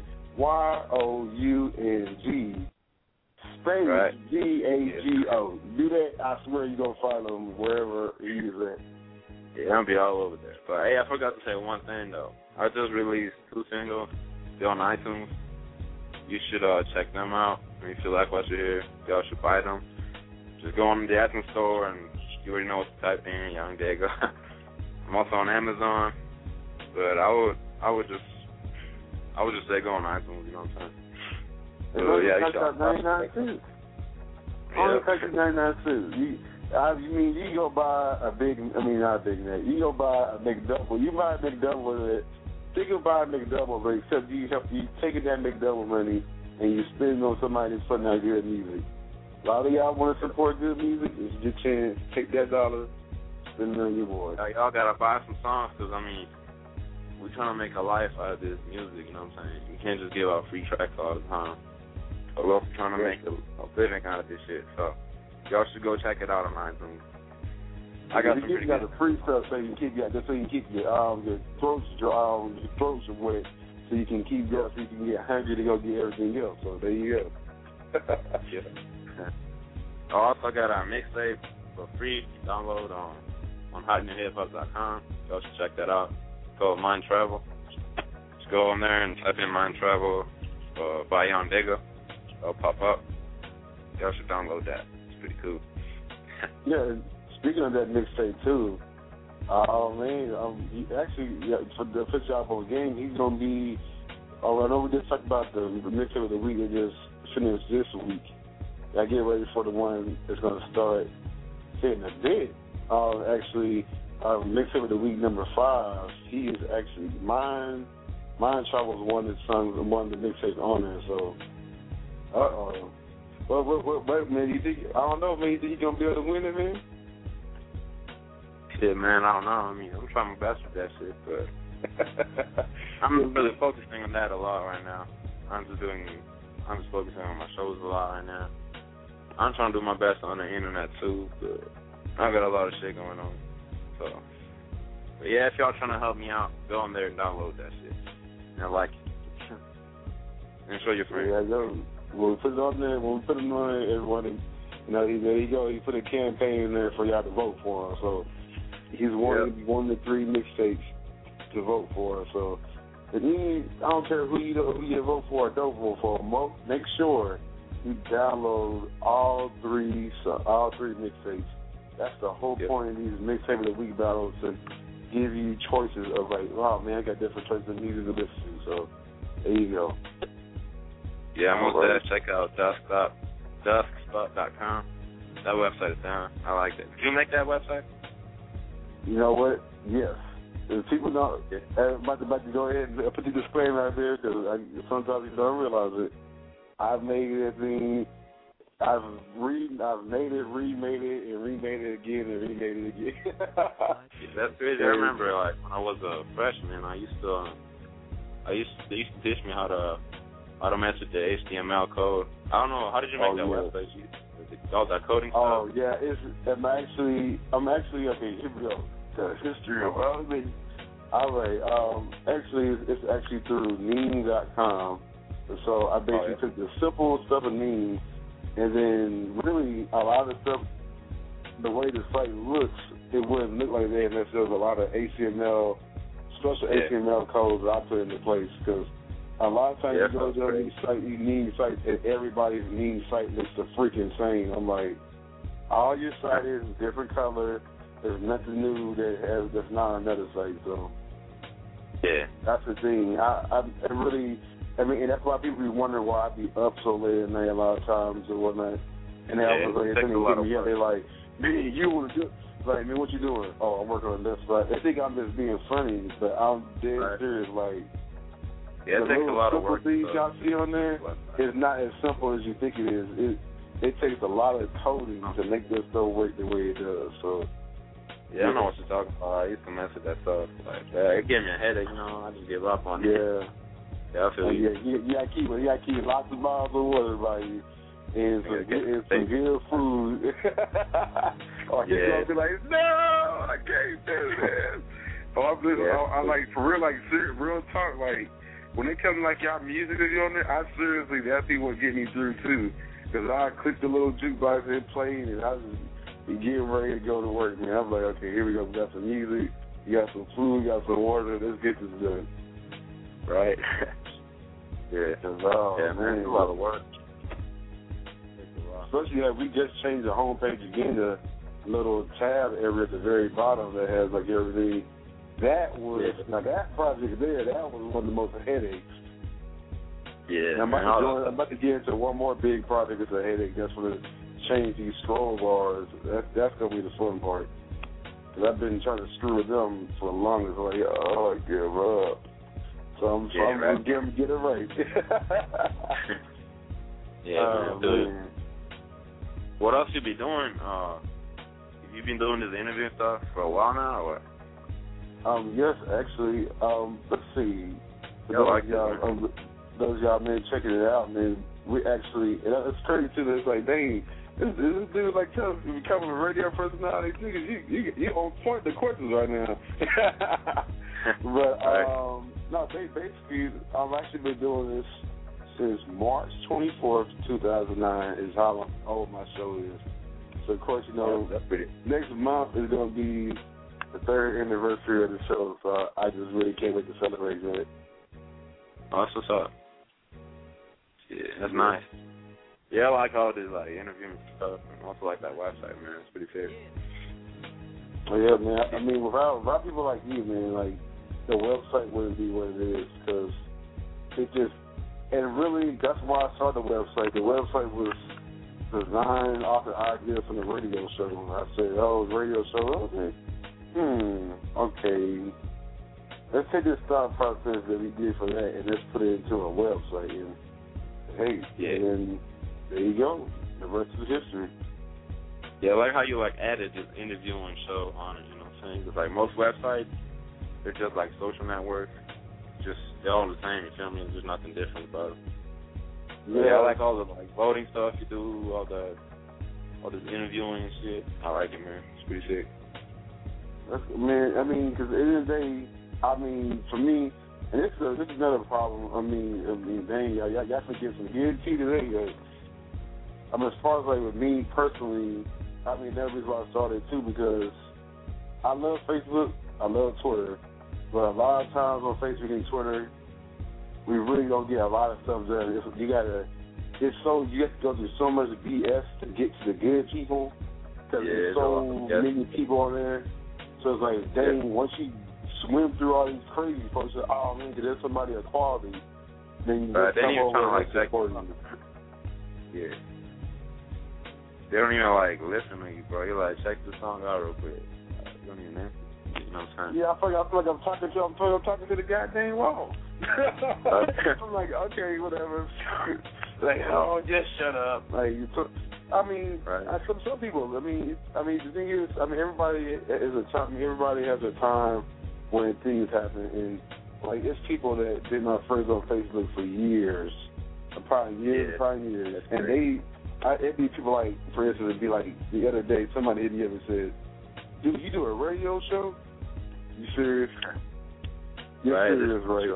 YOUNG space GAGO. Do that, I swear you're gonna find him wherever he is at. Yeah, I'll be all over there. But hey, I forgot to say one thing though. I just released 2 singles. They're on iTunes. You should check them out. If you like what you hear, y'all should buy them. Just go on the iTunes store and you already know what to type in, Young Dago. I'm also on Amazon, but I would just say go on iTunes. You know what I'm saying? only yeah, cost about 99 cents. Only cost you 99 cents. You can go buy not a Big Mac. You can go buy a McDouble. You buy a McDouble with it. You can buy a McDouble, but except you taking that McDouble money and you spend it on somebody that's putting out good music. A lot of y'all want to support good music. It's your chance. Take that dollar, spend it on your boy. Y'all gotta buy some songs, because we're trying to make a life out of this music. You know what I'm saying? You can't just give out free tracks all the time. We're also trying to make a living out of this shit. So y'all should go check it out on iTunes. I got some pretty good. The free stuff so you can keep your throats wet, so you can keep going, so you can get hungry to go get everything else. So there you go. Yeah. I also got our mixtape for free download on hotnewhiphop.com. Y'all should check that out. It's called Mind Travel. Just go on there and type in Mind Travel by Young Digga. It'll pop up. Y'all should download that. It's pretty cool. Yeah. Speaking of that mixtape too, he actually for the Pitch Up on Game, he's gonna be. I know we just talked about the mixtape of the week that just finished this week. I get ready for the one that's gonna start hitting a bit. Mixtape of the week number 5. He is actually Mind Travel is one of the songs, one of the mixtapes on there. So, But man, you think? I don't know, man. You think he's gonna be able to win it, man? Shit, man, I don't know. I'm trying my best with that shit, but I'm really focusing on that a lot right now. I'm just focusing on my shows a lot right now. I'm trying to do my best on the internet too, but I got a lot of shit going on. So, but yeah, if y'all trying to help me out, go on there and download that shit and like it and show your friends. Yeah, when we put it on there, everyone, there you go. He put a campaign in there for y'all to vote for him. So. He's one of the 3 mixtapes to vote for. So, I don't care who you vote for or don't vote for. Make sure you download all 3 mixtapes. That's the whole point of these mixtape of the week battles, to give you choices of like, wow, man, I got different choices of music to listen to. So, there you go. Yeah, I'm gonna check out duskspot.com. That website is down. I like that. Did you make that website? You know what? Yes. If people don't, I'm about to go ahead and put the disclaimer out there, because sometimes you don't realize it. I've made it. I've made it, remade it, and remade it again, and remade it again. That's crazy. I remember, like, when I was a freshman, they used to teach me how to mess with the HTML code. I don't know. How did you make that website? All that coding stuff? Oh, yeah. I'm actually, okay, here we go. The history of everything. All right. It's actually through Neem.com. So I basically took the simple stuff of Neem, and then really a lot of stuff, the way the site looks, it wouldn't look like that unless there was a lot of HTML, special HTML codes that I put into place, because a lot of times you go to these sites, you need sites, and everybody's Neem site looks the freaking same. I'm like, all your site is different color. There's nothing new that's not on another site. So that's the thing. And that's why people be wondering why I be up so late at night a lot of times or whatnot. And they always they're like, man, you want to do? Like, man, what you doing? Oh, I'm working on this. But they think I'm just being funny, but I'm dead serious. Like. Yeah, it takes a lot of work. The things y'all see on there is not as simple as you think it is. It takes a lot of coding to make this stuff work the way it does. So, I know what you're talking about. I used to mess with that stuff. Like, it gave me a headache, I just give up on it. Yeah, I feel you. You gotta keep lots of bottles of water by you and some good food. Or he's gonna be like, no, I can't do this. I like, for real, like, real talk, like, when it comes to, like, y'all music that you on there, that's what get me through, too. Because I click the little jukebox and play, and I just getting ready to go to work, man. I'm like, okay, here we go. We got some music, you got some food, you got some water. Let's get this done. Right? Man, it's a lot of work. Especially that we just changed the homepage again, the little tab area at the very bottom that has, like, everything. That was, now that project there, that was one of the most headaches. Yeah. And I'm about to get into one more big project. It's a headache. That's going to change these scroll bars. That's going to be the fun part. Because I've been trying to screw with them for the longest. Like, oh, I give up. So I'm going to get it right. Yeah, man. What else you be doing? You been doing this interview stuff for a while now, or what? Yes, actually. Let's see. Those y'all, man, checking it out, man. We actually, and it's crazy too. It's like, dang, this dude like becoming a radio personality. You on point the questions right now. But no, basically, I've actually been doing this since March 24th, 2009 is how old my show is. So, of course, you know, next month is going to be the 3rd anniversary of the show, so I just really can't wait to celebrate it. Oh, that's what's up. Yeah, that's nice. Yeah, I like all this, like, interviewing stuff, and also like that website, man. It's pretty fair. Oh, yeah, man. I mean, without people like you, man, like, the website wouldn't be what it is, because it just, and really, that's why I started the website. The website was designed off the idea from the radio show. I said, oh, the radio show, okay. Let's take this thought process that we did for that and let's put it into a website. And hey, and then there you go. The rest is history. Yeah, I like how you like added this interviewing show on it. You know what I'm saying? Because like most websites, they're just like social networks. Just they're all the same. You feel me? There's nothing different about it. Yeah, I like all the like voting stuff you do, all this interviewing and shit. I like it, man. It's pretty sick. Man, I mean, because at the end of the day, I mean, for me, and this is another problem. I mean, dang, y'all forget some good tea today. I mean, as far as like with me personally, I mean, that was why I started too, because I love Facebook, I love Twitter, but a lot of times on Facebook and Twitter, we really don't get a lot of stuff done. You have to go through so much BS to get to the good people, because there's so many people on there. So it's like, dang, once you swim through all these crazy folks, like, oh man, there's somebody of quality, then you just come over and support them. Yeah. They don't even like listen to you, bro. You're like, check the song out real quick. You don't even answer. You know what I'm saying? Yeah, I feel like I'm talking to the goddamn wall. I'm like, okay, whatever. Like, oh, just shut up. Like, I mean, some people. I mean, the thing is, I mean, everybody is a time. Everybody has a time when things happen, and like, it's people that been my friends on Facebook for years, probably years, and it'd be people like, for instance, it'd be like the other day, somebody hit me up and said, "Dude, you do a radio show? You serious?" You're serious, right?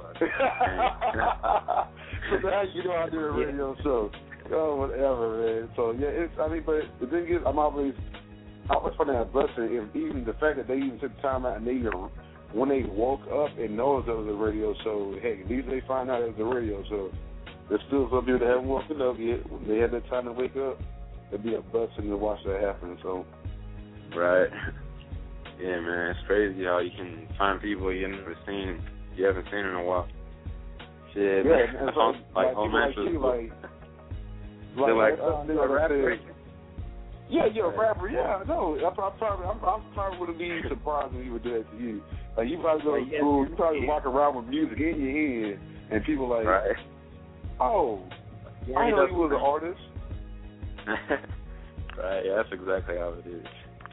So now you know I do a radio show. Oh, whatever, man. So yeah, but the thing is, I always find that a blessing. If even the fact that they even took time out and when they woke up and knows that it was a radio show, hey, at least they find out it was a radio show. There's still some people that haven't woken up yet. When they had that time to wake up, it'd be a blessing to watch that happen. So, right. Yeah, man, it's crazy how you can find people you haven't seen in a while. Shit, yeah, man. So, like a rapper. Yeah, rapper. Yeah, no, I probably wouldn't be surprised if he would do that to you. Like, you probably go to school, you probably walk around with music in your head, and people like, oh, I know you was an artist. Right, yeah, that's exactly how it is.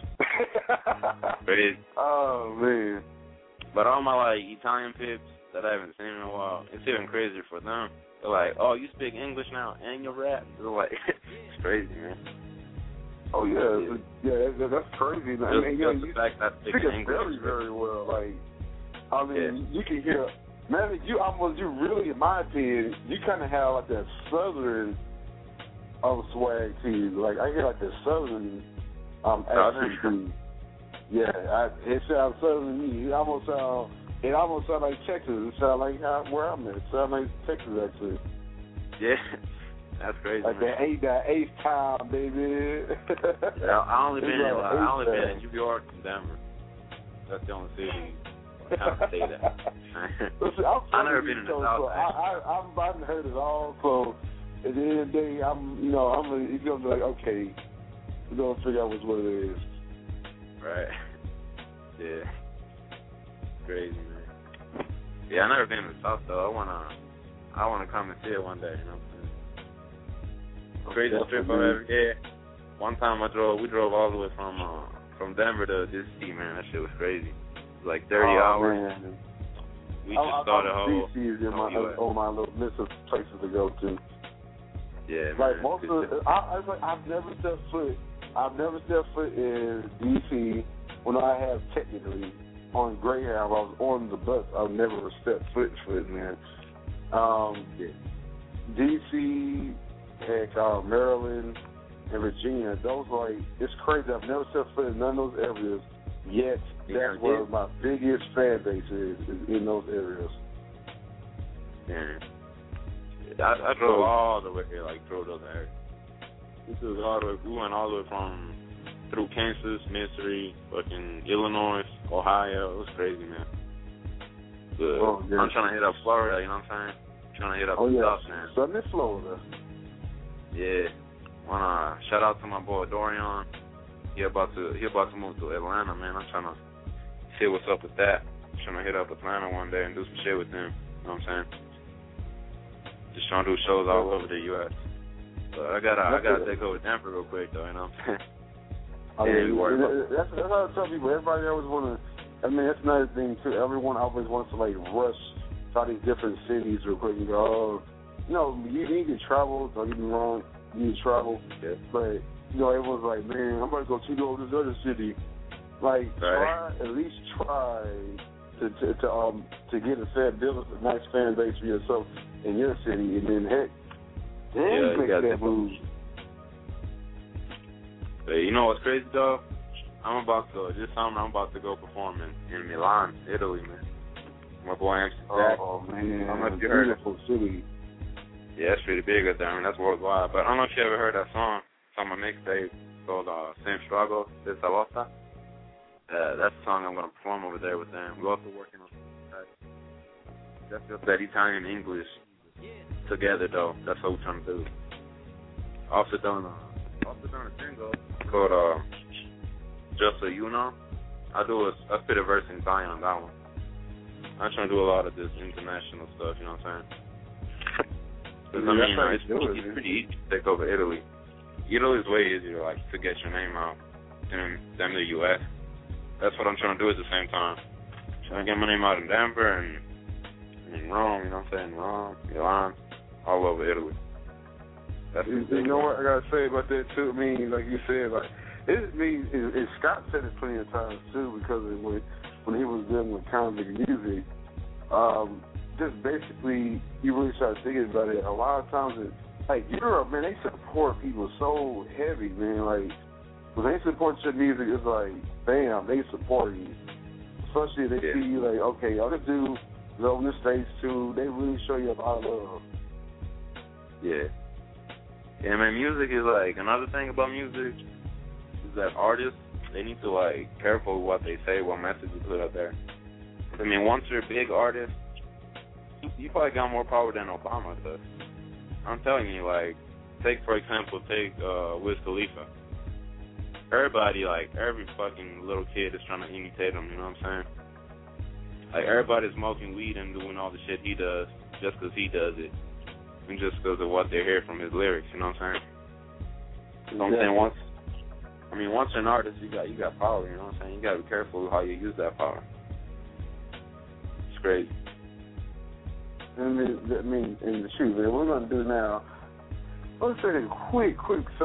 Oh, man. But all my, like, Italian pips that I haven't seen in a while, it's even crazier for them. They're like, oh, you speak English now and you rap? They're like, it's crazy, man. Oh, yeah, that's crazy. I mean, you speak English very, very well. Like, I mean, you can hear, man, you really, in my opinion, you kind of have like that southern swag to you. Like, I hear like the southern accent to you. Yeah, it sounds southern to me. It almost sounds like Texas. It sounds like where I'm at. It sounds like Texas, actually. Yeah, that's crazy. Like man. that eighth time, baby. Yeah, I only been in New York and Denver. That's the only city. kind of say that. Listen, I've never been in the South. I've heard it all, so at the end of the day, you're going to be like, okay, we're going to figure out what it is. Right. Yeah. Crazy, man. Yeah, I've never been in the South, though. I wanna come and see it one day, you know what I'm saying? Craziest trip I've ever had. One time we drove all the way from Denver to DC, man. That shit was crazy. It was like 30 hours. Man. We just started a whole... DC is on my little list of places to go to. Yeah, like man. Most of I've never stepped foot in DC when I have technically on Greyhound. I was on the bus. I've never stepped foot, man. DC, heck, Maryland, and Virginia. Those it's crazy. I've never stepped foot in none of those areas. Yet that's where my biggest fan base is in those areas. Yeah. I drove all the way here, through those areas. We went all the way through Kansas, Missouri, fucking Illinois, Ohio. It was crazy, man. But I'm trying to hit up Florida, you know what I'm saying? Trying to hit up the South, man. Southern Florida. Yeah. Wanna shout out to my boy Dorian. He about to move to Atlanta, man. I'm trying to see what's up with that. I'm trying to hit up Atlanta one day and do some shit with him. You know what I'm saying? Just trying to do shows all over the U.S. But I gotta take over Denver real quick, though. You know what I'm saying? That's how I tell people. Everybody always want to. I mean, that's another thing too. Everyone always wants to rush to all these different cities real quick. You go, you need to travel. Don't get me wrong, you need to travel. Yeah. But everyone's like, man, I'm about to go to this other city. At least try to get build a nice fan base for yourself in your city, and then make that move. Hey, you know what's crazy though? I'm about to go perform in Milan, Italy, man. My boy MC Jack. Oh man, I don't know if you heard it. Beautiful city. Yeah, it's pretty big up there. I mean, that's worldwide. But I don't know if you ever heard that song. It's on my mixtape called Sin Struggle de Salota. That's the song I'm going to perform over there with them. We're also working on that Italian English together, though. That's what we're trying to do. Also done a single called Just So You Know. I spit a verse in Italian on that one. I'm trying to do a lot of this international stuff, you know what I'm saying? Because, it's pretty easy to take over Italy. Italy is way easier, to get your name out than the U.S. That's what I'm trying to do at the same time. Trying to get my name out in Denver and in Rome, you know what I'm saying? Rome, Milan, all over Italy. That's you know what I gotta say about that too? I mean, like you said, and Scott said it plenty of times too, because when he was dealing with comic music, just basically you really start thinking about it. A lot of times, Europe, man, they support people so heavy, man. When they support your music, it's bam, they support you. Especially if they see you okay, other dudes go in the States too. They really show you a lot of love. Yeah. Yeah, man, music is another thing about music is that artists, they need to careful with what they say, what message you put out there. I mean, once you're a big artist, you probably got more power than Obama does. I'm telling you, for example, Wiz Khalifa. Everybody, every fucking little kid is trying to imitate him, you know what I'm saying? Everybody's smoking weed and doing all the shit he does just because he does it. And just because of what they hear from his lyrics, you know what I'm saying? You know what I'm saying? Once you're an artist, you got power, you know what I'm saying? You got to be careful how you use that power. It's crazy. And shoot, man, what we're going to do now, let's take a quick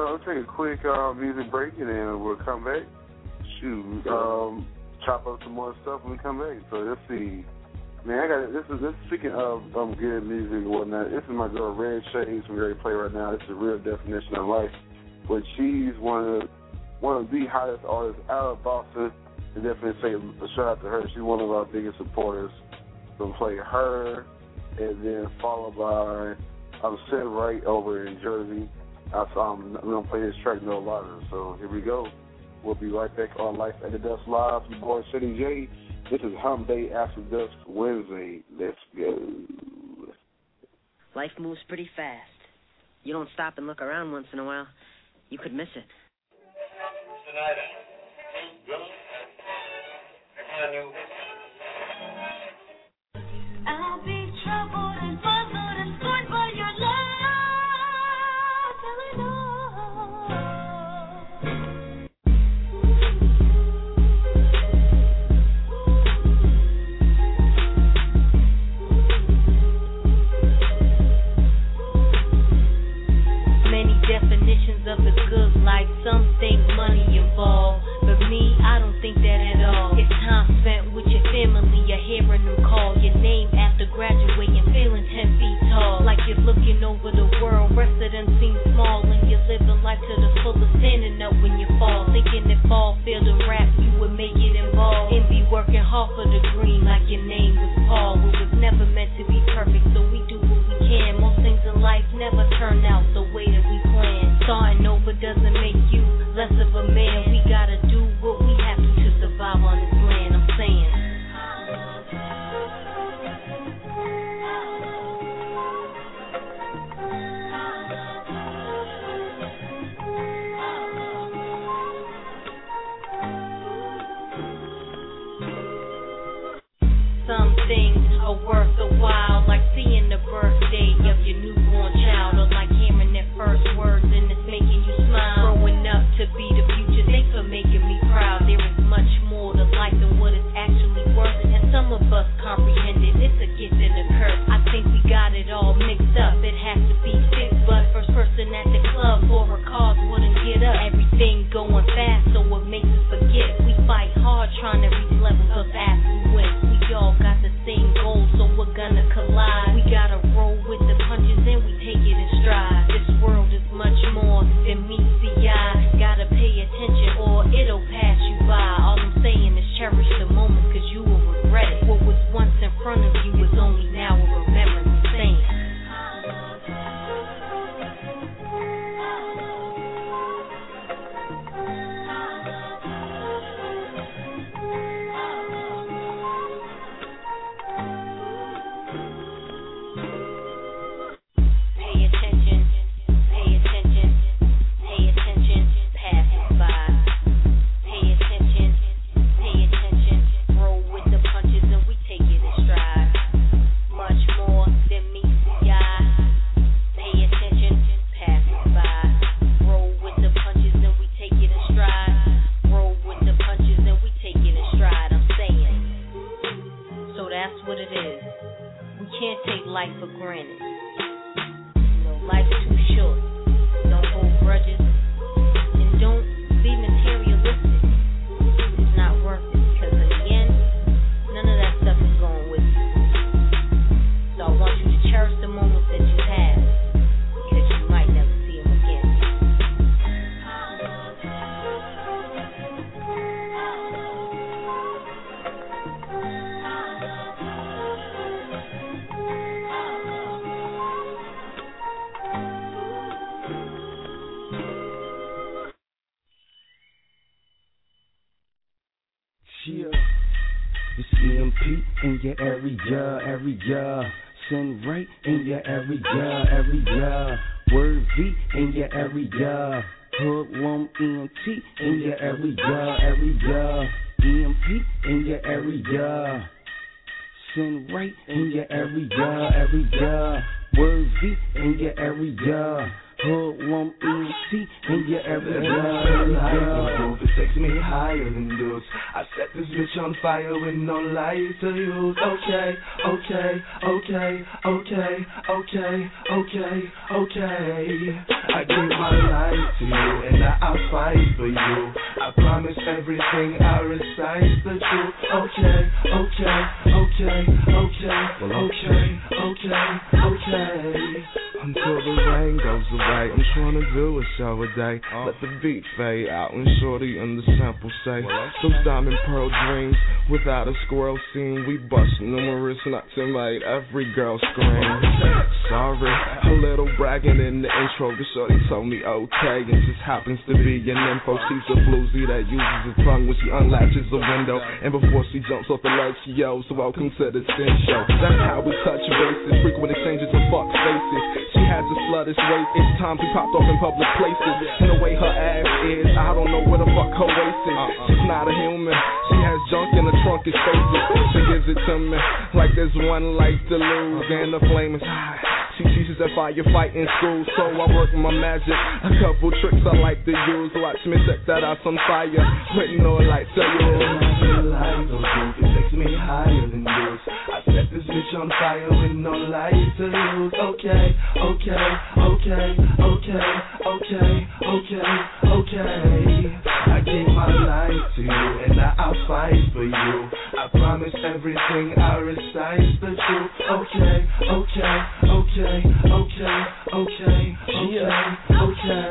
music break, and then we'll come back. Shoot, chop up some more stuff when we come back. So let's see. Man, this is speaking of good music and whatnot. This is my girl Red Shades from Gary Play right now. This is the real definition of life. But she's one of the hottest artists out of Boston. And definitely say a shout out to her. She's one of our biggest supporters. So play her, and then followed by Set Right over in Jersey. We're gonna play this track No Louder. So here we go. We'll be right back on Life at the Dust Live. Your boy City J. This is Hump Day After Dusk Wednesday. Let's go. Life moves pretty fast. You don't stop and look around once in a while, you could miss it. I'll be troubled and puzzled and scorned by your love till it all. Many definitions of the good life. Some think money involved, but me, I don't think that at all. It's time spent with your family, you're hearing them call your name after graduating, feeling 10 feet tall. Like you're looking over the world, rest of them seem small. And you're living life to the fullest, standing up when you fall. Thinking if all field and rap, you would make it involved. And be working hard for the green like your name was Paul. It was never meant to be perfect, so we do what we can. Most things in life never turn out the way that we plan. Starting over doesn't make you less of a man. We gotta do what we have to survive on this land, I'm saying. Some things are worth a while, like seeing the birthday of your newborn child, or like hearing their first words and it's making you smile. Growing up to be the future, thanks for making me proud. There is much more to life than what it's actually worth, and some of us comprehend it. It's a gift and a curse. I think we got it all mixed up. It has to be fixed, but first person at the club for her cause wouldn't get up. Everything going fast, so it makes us forget. We fight hard trying to reach levels of affluence. We all got the same goal, so we're gonna collide. We gotta roll with the punches and we take it in stride. This world is much more than meets the eye. Gotta pay attention or it'll pass you by. All I'm saying is cherish the moment, cause you will regret it. What was once in front of you is only now a remembrance. I'm saying. Life for granted. You know, life's too short. Don't hold grudges and don't be materialistic. It's not worth it, because in the end, none of that stuff is going with you. So I want you to cherish the moments that you have, because you might never see them again. It's EMP in your area. Send right in your area. Word V in your area. Hoodlum ENT in your area. EMP in your area. Send right in your area. Word V in your area. Hoodlum ENT in your area. It takes me higher than dudes. I set this bitch on fire with no light to use. Okay. I give my life to you and I'll fight for you. I promise everything I recite the truth. Okay. Until the rain goes away, I'm trying to do a show a day. Let the beat fade out and shorty in the sample say, those diamond pearl dreams without a squirrel scene. We bust numerous nuts and made every girl scream. Sorry, a little bragging in the intro, but shorty told me okay, and just happens to be an info. She's a bluesy that uses her tongue when she unlatches a window, and before she jumps off the ledge, she yells, welcome to the Sin Show. That's how we touch bases, frequent exchanges of fuck faces. She has a sluttish waist, it's time we popped off in public places. And the way her ass is, I don't know where the fuck her waist is. She's not a human, she has junk in the trunk of spaces. She gives it to me like there's one life to lose, and the flame is high. She teaches that firefight in school, so I work my magic. A couple tricks I like to use. Watch me set that out on fire with no light to use. It takes me higher than this. I set this bitch on fire with no light to lose. Okay, okay, okay, okay, okay, okay, okay. I gave my life to you and I'll fight for you. I promise everything I recite the truth. Okay, okay, okay, okay, okay, okay,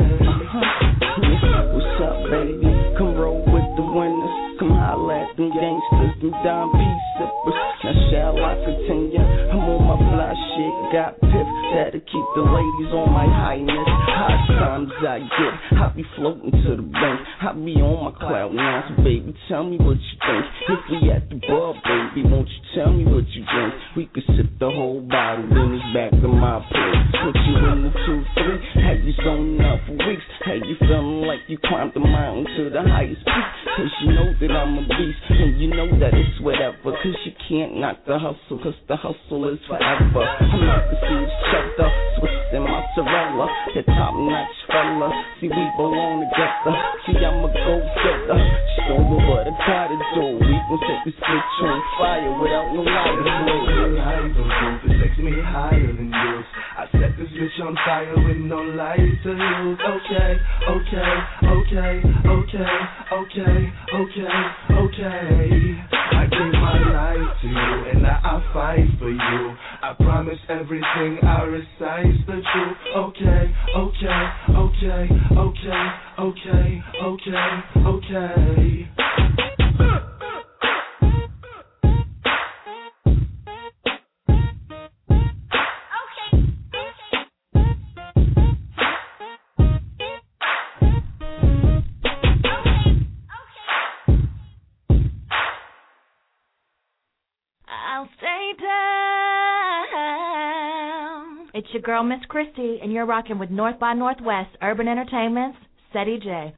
okay. What's up, baby? Come roll with the winners. Come holla at them gangsters, them dime piece sippers. Now shall I continue? I'm on my fly shit, got piff that'll keep the ladies on my highness. High times I get, I be floating to the bank. I be on my cloud nine, so baby, tell me what you think. If we at the bar, baby, won't you tell me what you drink? We could sip the whole bottle, then it's back to my place. Put you in the 2-3, had you zoning out for weeks. Had you feeling like you climbed the mountain to the highest peak. Cause you know that I'm a beast, and you know that it's whatever. Cause you can't knock the hustle, cause the hustle is forever. I'm not the seeds cheddar, Swiss and mozzarella, that top notch fella. See, we belong together. See, I'm a go-getter. Show me what I gotta do. We gon' set this bitch on fire without no lighter. It takes me higher than this. I set this bitch on fire with no light to lose. Okay, okay, okay, okay, okay, okay, okay. I gave my life to you and I'll fight for you. I promise everything I recite's the truth. Okay, okay, okay, okay, okay, okay, okay. I'll stay down. It's your girl, Miss Christie, and you're rocking with North by Northwest Urban Entertainment's Ceddy J.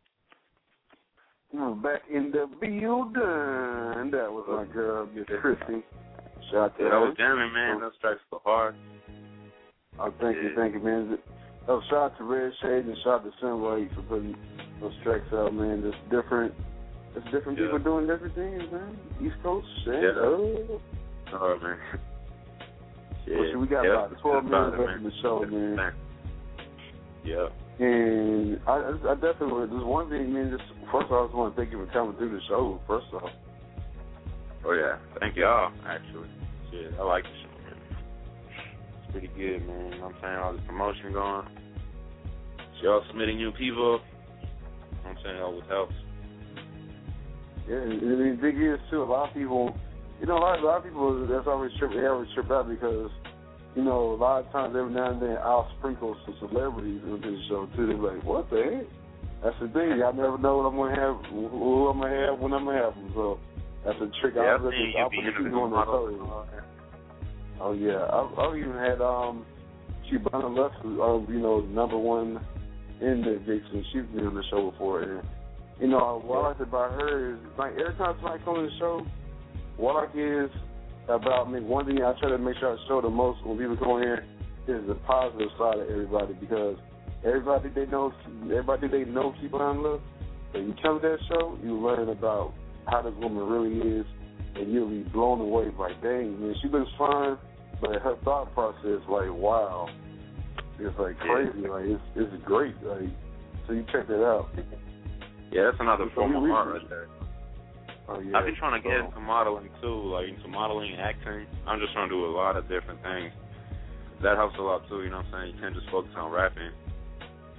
We're back in the building. That was my girl, Miss Christie. Shout out to her. That was jamming, man. Those tracks go hard. Oh, thank you, man. Shout out to Red Shade and shout out to Sunlight for putting those tracks out, man. It's different. It's different people doing different things, man. East Coast, shit. Oh, man. Well, we got about 12 minutes left in the show, man. Yeah. And I definitely, there's one thing, man, first of all, I just want to thank you for coming through the show, first off. Oh, yeah. Thank y'all, actually. Shit, I like the show, man. It's pretty good, man. You know what I'm saying? All this promotion going. Y'all submitting new people. You know what I'm saying? It always helps. Yeah, the thing is, too, a lot of people, a lot of people, that's always trip out because, a lot of times, every now and then, I'll sprinkle some celebrities into the show, too. They're like, what the heck? That's the thing. I never know what I'm going to have, who I'm going to have, when I'm going to have them. So that's a trick. Yeah, I'll put the people on the show. Oh, yeah. I've even had Shibana Lux, number one in the Dixon. She's been on the show before, and what I like about her is, like, every time somebody comes on the show, what I like is about me. One thing I try to make sure I show the most when people come in here is the positive side of everybody, because everybody they know keep behind love. When you come to that show, you learn about how this woman really is, and you'll be blown away. Like, dang, man, she looks fine, but her thought process, like, wow, it's like crazy. Like, it's great. Like, so you check that out. Yeah, that's another form of art right there. Oh, yeah. I've been trying to get into modeling, too, like into modeling, acting. I'm just trying to do a lot of different things. That helps a lot, too, you know what I'm saying? You can't just focus on rapping.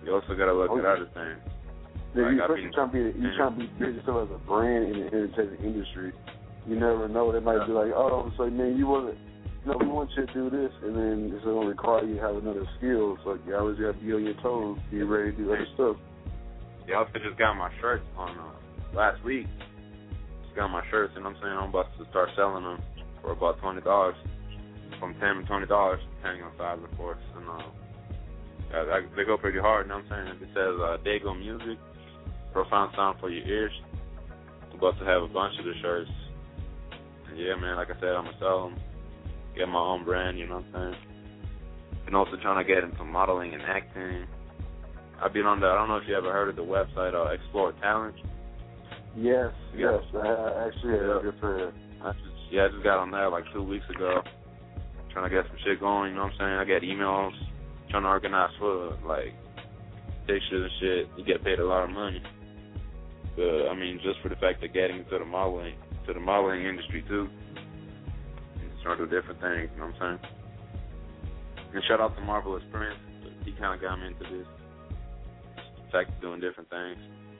You also gotta look at other things. Yeah, Like, you trying to be big yourself as a brand in the entertainment industry. You never know. They might be like, oh, so man, we want you to do this, and then it's going to require you to have another skill. So you always got to be on your toes, be ready to do other stuff. They also just got my shirts on last week. Just got my shirts, and I'm saying I'm about to start selling them for about $20, from $10 to $20, depending on size, of course. And they go pretty hard. You know what I'm saying? It says Dago Music, profound sound for your ears. I'm about to have a bunch of the shirts. And yeah, man, like I said, I'm gonna sell them, get my own brand. You know what I'm saying? And also trying to get into modeling and acting. I've been on I don't know if you ever heard of the website Explore Talent. Yes, I actually have. I just got on there like 2 weeks ago, trying to get some shit going. You know what I'm saying? I get emails trying to organize for like pictures and shit. You get paid a lot of money. But I mean, just for the fact of getting into the modeling industry too, and just trying to do different things. You know what I'm saying? And shout out to Marvelous Prince. He kind of got me into this. The fact of doing different things.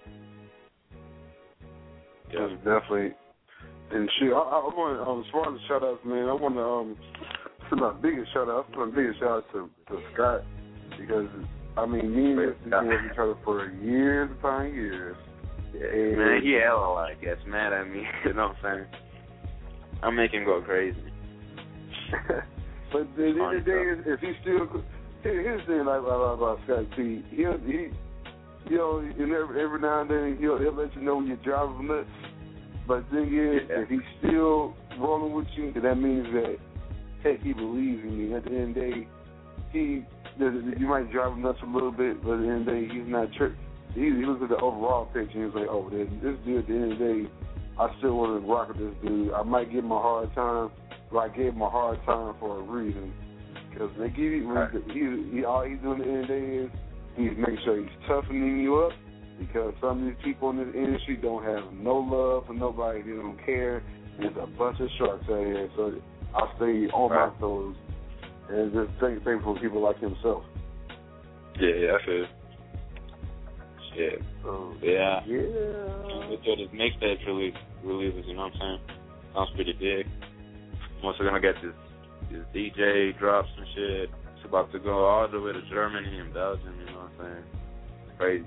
Yeah, definitely. And shit, I want as far as the shout outs, man, I want to send my biggest shout out. My biggest shout out to Scott, because I mean, me and him have been with each other for years upon years. Yeah, man, he hella like gets mad at me. You know what I'm saying? I make him go crazy. But at the end of the day, if he still, here's the thing I love about Scott P. He you know, every now and then he'll let you know when you're driving nuts. But the thing is, if he's still rolling with you, then that means that, heck, he believes in you. At the end of the day, you might drive him nuts a little bit, but at the end of the day, he's not tripping. He looks at the overall picture and he's like, oh, this dude, at the end of the day, I still want to rock with this dude. I might give him a hard time, but I gave him a hard time for a reason. Because they give you, all he's doing at the end of the day is he's making sure he's toughening you up. Because some of these people in this industry don't have no love for nobody. They don't care. There's a bunch of sharks out here. So I stay on my toes and just take things from people like himself. Yeah, I feel. Shit. Yeah. Until this mixtape releases, you know what I'm saying? Sounds pretty big. I'm also gonna get this DJ drops and shit. It's about to go all the way to Germany and Belgium, you know what I'm saying? It's crazy.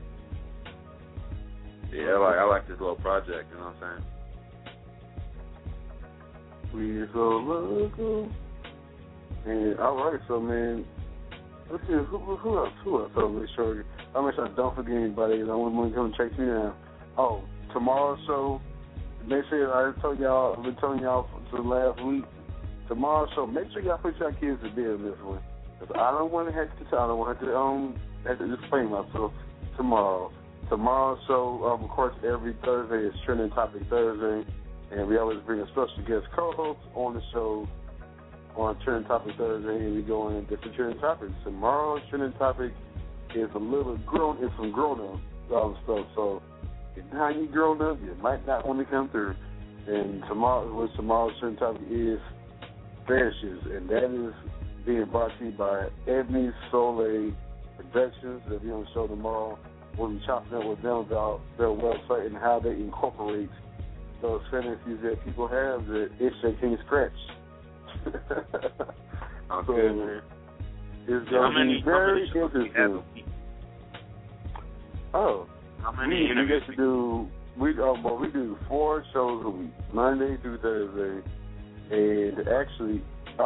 Yeah, I like this little project, you know what I'm saying? We're so local. And all right, so man, let's see who else? I'll make sure I don't forget anybody. I want to come check me down. Oh, tomorrow's show. Make sure I've been telling y'all for the last week. Tomorrow's show. Make sure y'all put your kids to bed on this one, because I don't want to have to explain myself tomorrow. Tomorrow's show, of course, every Thursday is Trending Topic Thursday, and we always bring a special guest co-host on the show on Trending Topic Thursday, and we go into different trending topics. Tomorrow's trending topic is some grown-up stuff. So if now you grown up, you might not want to come through. And tomorrow's trending topic is vanishes, and that is being brought to you by Ebony Soleil Productions. They'll be on the show tomorrow. We'll be chopping up with them about their website and how they incorporate those fantasies that people have that itch they can't scratch. Okay, man. It's going to be very interesting. Oh, how many interviews? We do 4 shows a week, Monday through Thursday, and actually,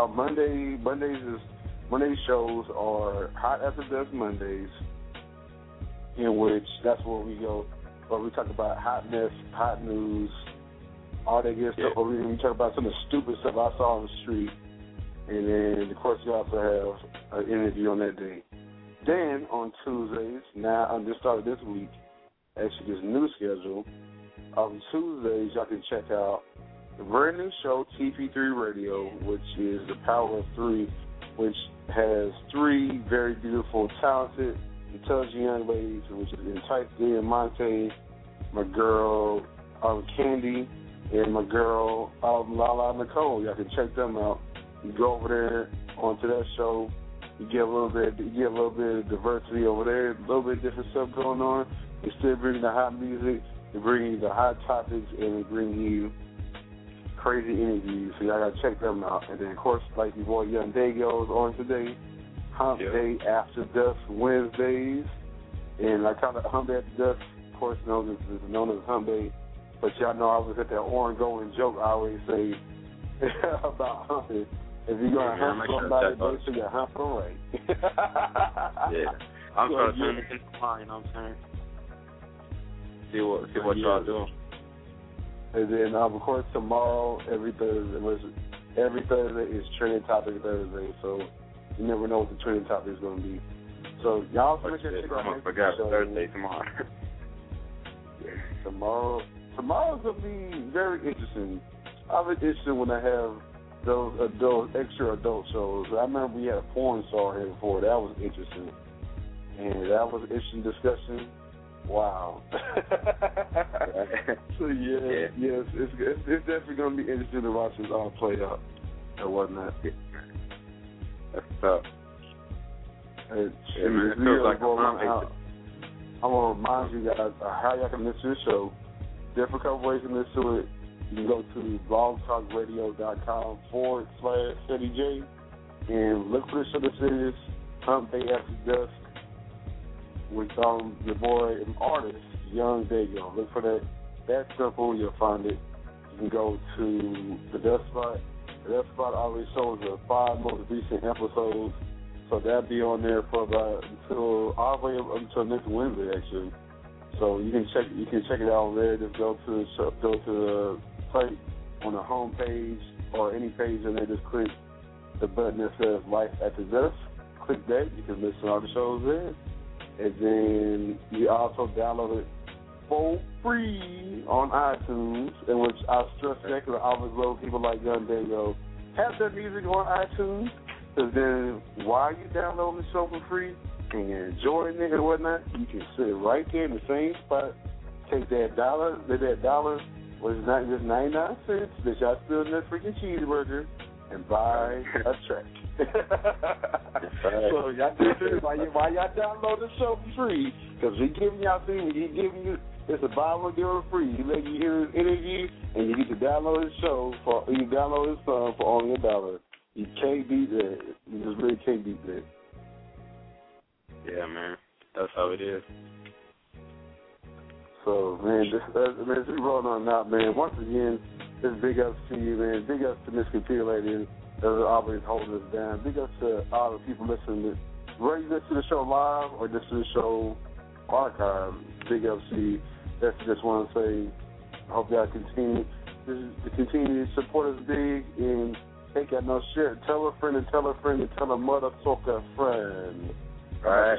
Monday shows are Hot After Dusk Mondays, in which that's where we go, where we talk about hot mess, hot news, all that good stuff. We talk about some of the stupid stuff I saw on the street, and then of course you also have an interview on that day. Then on Tuesdays, now I'm just started this week, actually this new schedule. On Tuesdays, y'all can check out the very new show, TP3 Radio, which is the Power of 3, which has 3 very beautiful, talented, intelligent young ladies, which is Entice D and Monte, my girl Candy, and my girl Lala Nicole. Y'all can check them out. You go over there onto that show You get a little bit of diversity over there, a little bit of different stuff going on. They still bring the hot music, they bring you the hot topics, and they bring you crazy interviews. So y'all gotta check them out. And then of course, like your boy Young Dago is on today, Hump Day After Dusk Wednesdays, and I call it Hump Day After Dusk, of course known as Hump Day. But y'all know I was at that ongoing joke I always say about humping. If you're going to hump somebody, make sure you're humping right. Yeah. I'm trying to turn this into mine, you know what I'm saying? See what y'all doing. And then, of course, tomorrow, every Thursday is Trending Topic Thursday, so you never know what the trending topic is going to be. So y'all make sure to check out I forgot Thursday tomorrow. Tomorrow's going to be very interesting. I've been interested when I have those extra adult shows. I remember we had a porn star here before. That was interesting. And that was an interesting discussion. Wow. So, yes, it's definitely going to be interesting to watch this all play out and whatnot. That's tough. It feels like I'm going to remind you guys how y'all can listen to the show. Different couple ways to listen to it. You can go to blogtalkradio.com/SettieJ and look for the show that is Hump Day After Dusk with your boy and artist, Young Dago. Look for that. That's simple. You'll find it. You can go to the Dust Spot. The Dust Spot always shows the 5 most recent episodes. So that'll be on there for about all the way up until next Wednesday, actually. So you can check it out there. Just go to the site on the home page or any page, and then just click the button that says Life After Dusk. Click that. You can listen to all the shows there. And then you also download it for free on iTunes, in which I stress that because I always love people like Young Dago. Have that music on iTunes, because then while you downloading the show for free and you're enjoying it and whatnot, you can sit right there in the same spot, take that dollar, which is not just 99 cents, that y'all still in that freaking cheeseburger, and buy a track. So y'all do this while y'all download the show for free, because we giving y'all things, it's a buy one give one free. You let you hear his interview, and you get to download his show for only $1. You can't beat that. You just really can't beat that. Yeah, man, that's how it is. So, man, this is rolling on out, man. Once again, it's big ups to you, man. Big ups to Miss Computer Lady that is always holding us down. Big ups to all the people listening. Whether you listen to the show live or listen to the show archive, big ups to you. That's just want to say, I hope y'all continue to support us big and take out no shit. Tell a friend and tell a friend and tell a motherfucker friend. All right.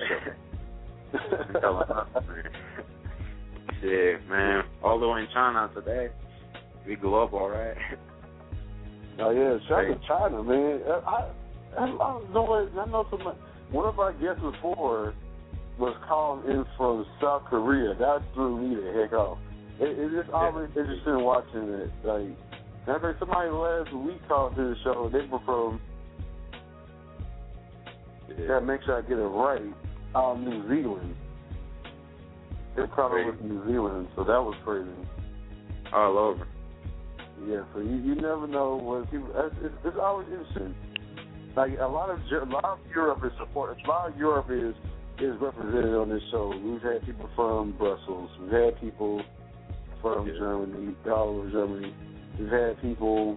Yeah, man. All the way in China today. We global, right? Oh, yeah. Shout out to China, man. I know somebody. One of our guests before was calling in from South Korea. That threw me the heck off. It's just always interesting watching it. Like, I heard somebody last week called to the show. They were from, gotta make sure I get it right, New Zealand. They're probably with New Zealand, so that was crazy. All over. Yeah, so you never know what people. It's always interesting. Like a lot of Europe is supported. A lot of Europe is represented on this show. We've had people from Brussels. We've had people from Germany, all over Germany. We've had people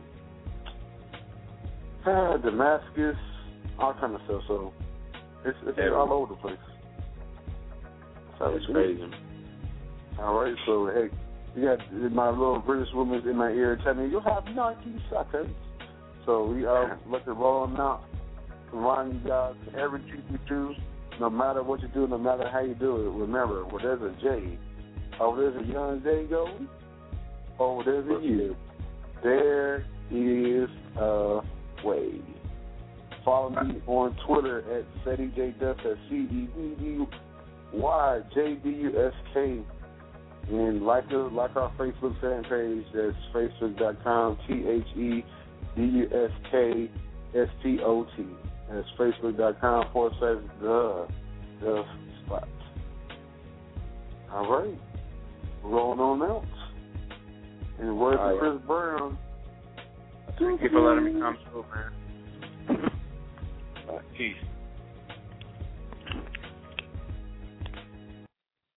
Damascus, all kind of stuff. So it's all over the place. So it's crazy. All right, so hey, you got my little British woman in my ear telling me you'll have 90 seconds. So we are looking rolling out, reminding you guys everything you do, no matter what you do, no matter how you do it. Remember, where there's a J, or there's a Young Dago, or there's a U, there is a way. Follow me on Twitter at SettieJDusk, that's CEDDYJDUSK. And like our Facebook fan page, that's facebook.com, TheDuskSpot. And it's facebook.com/the spot. All right. Rolling on out. And words of Chris Brown. Thank you for letting me come through, man. Peace.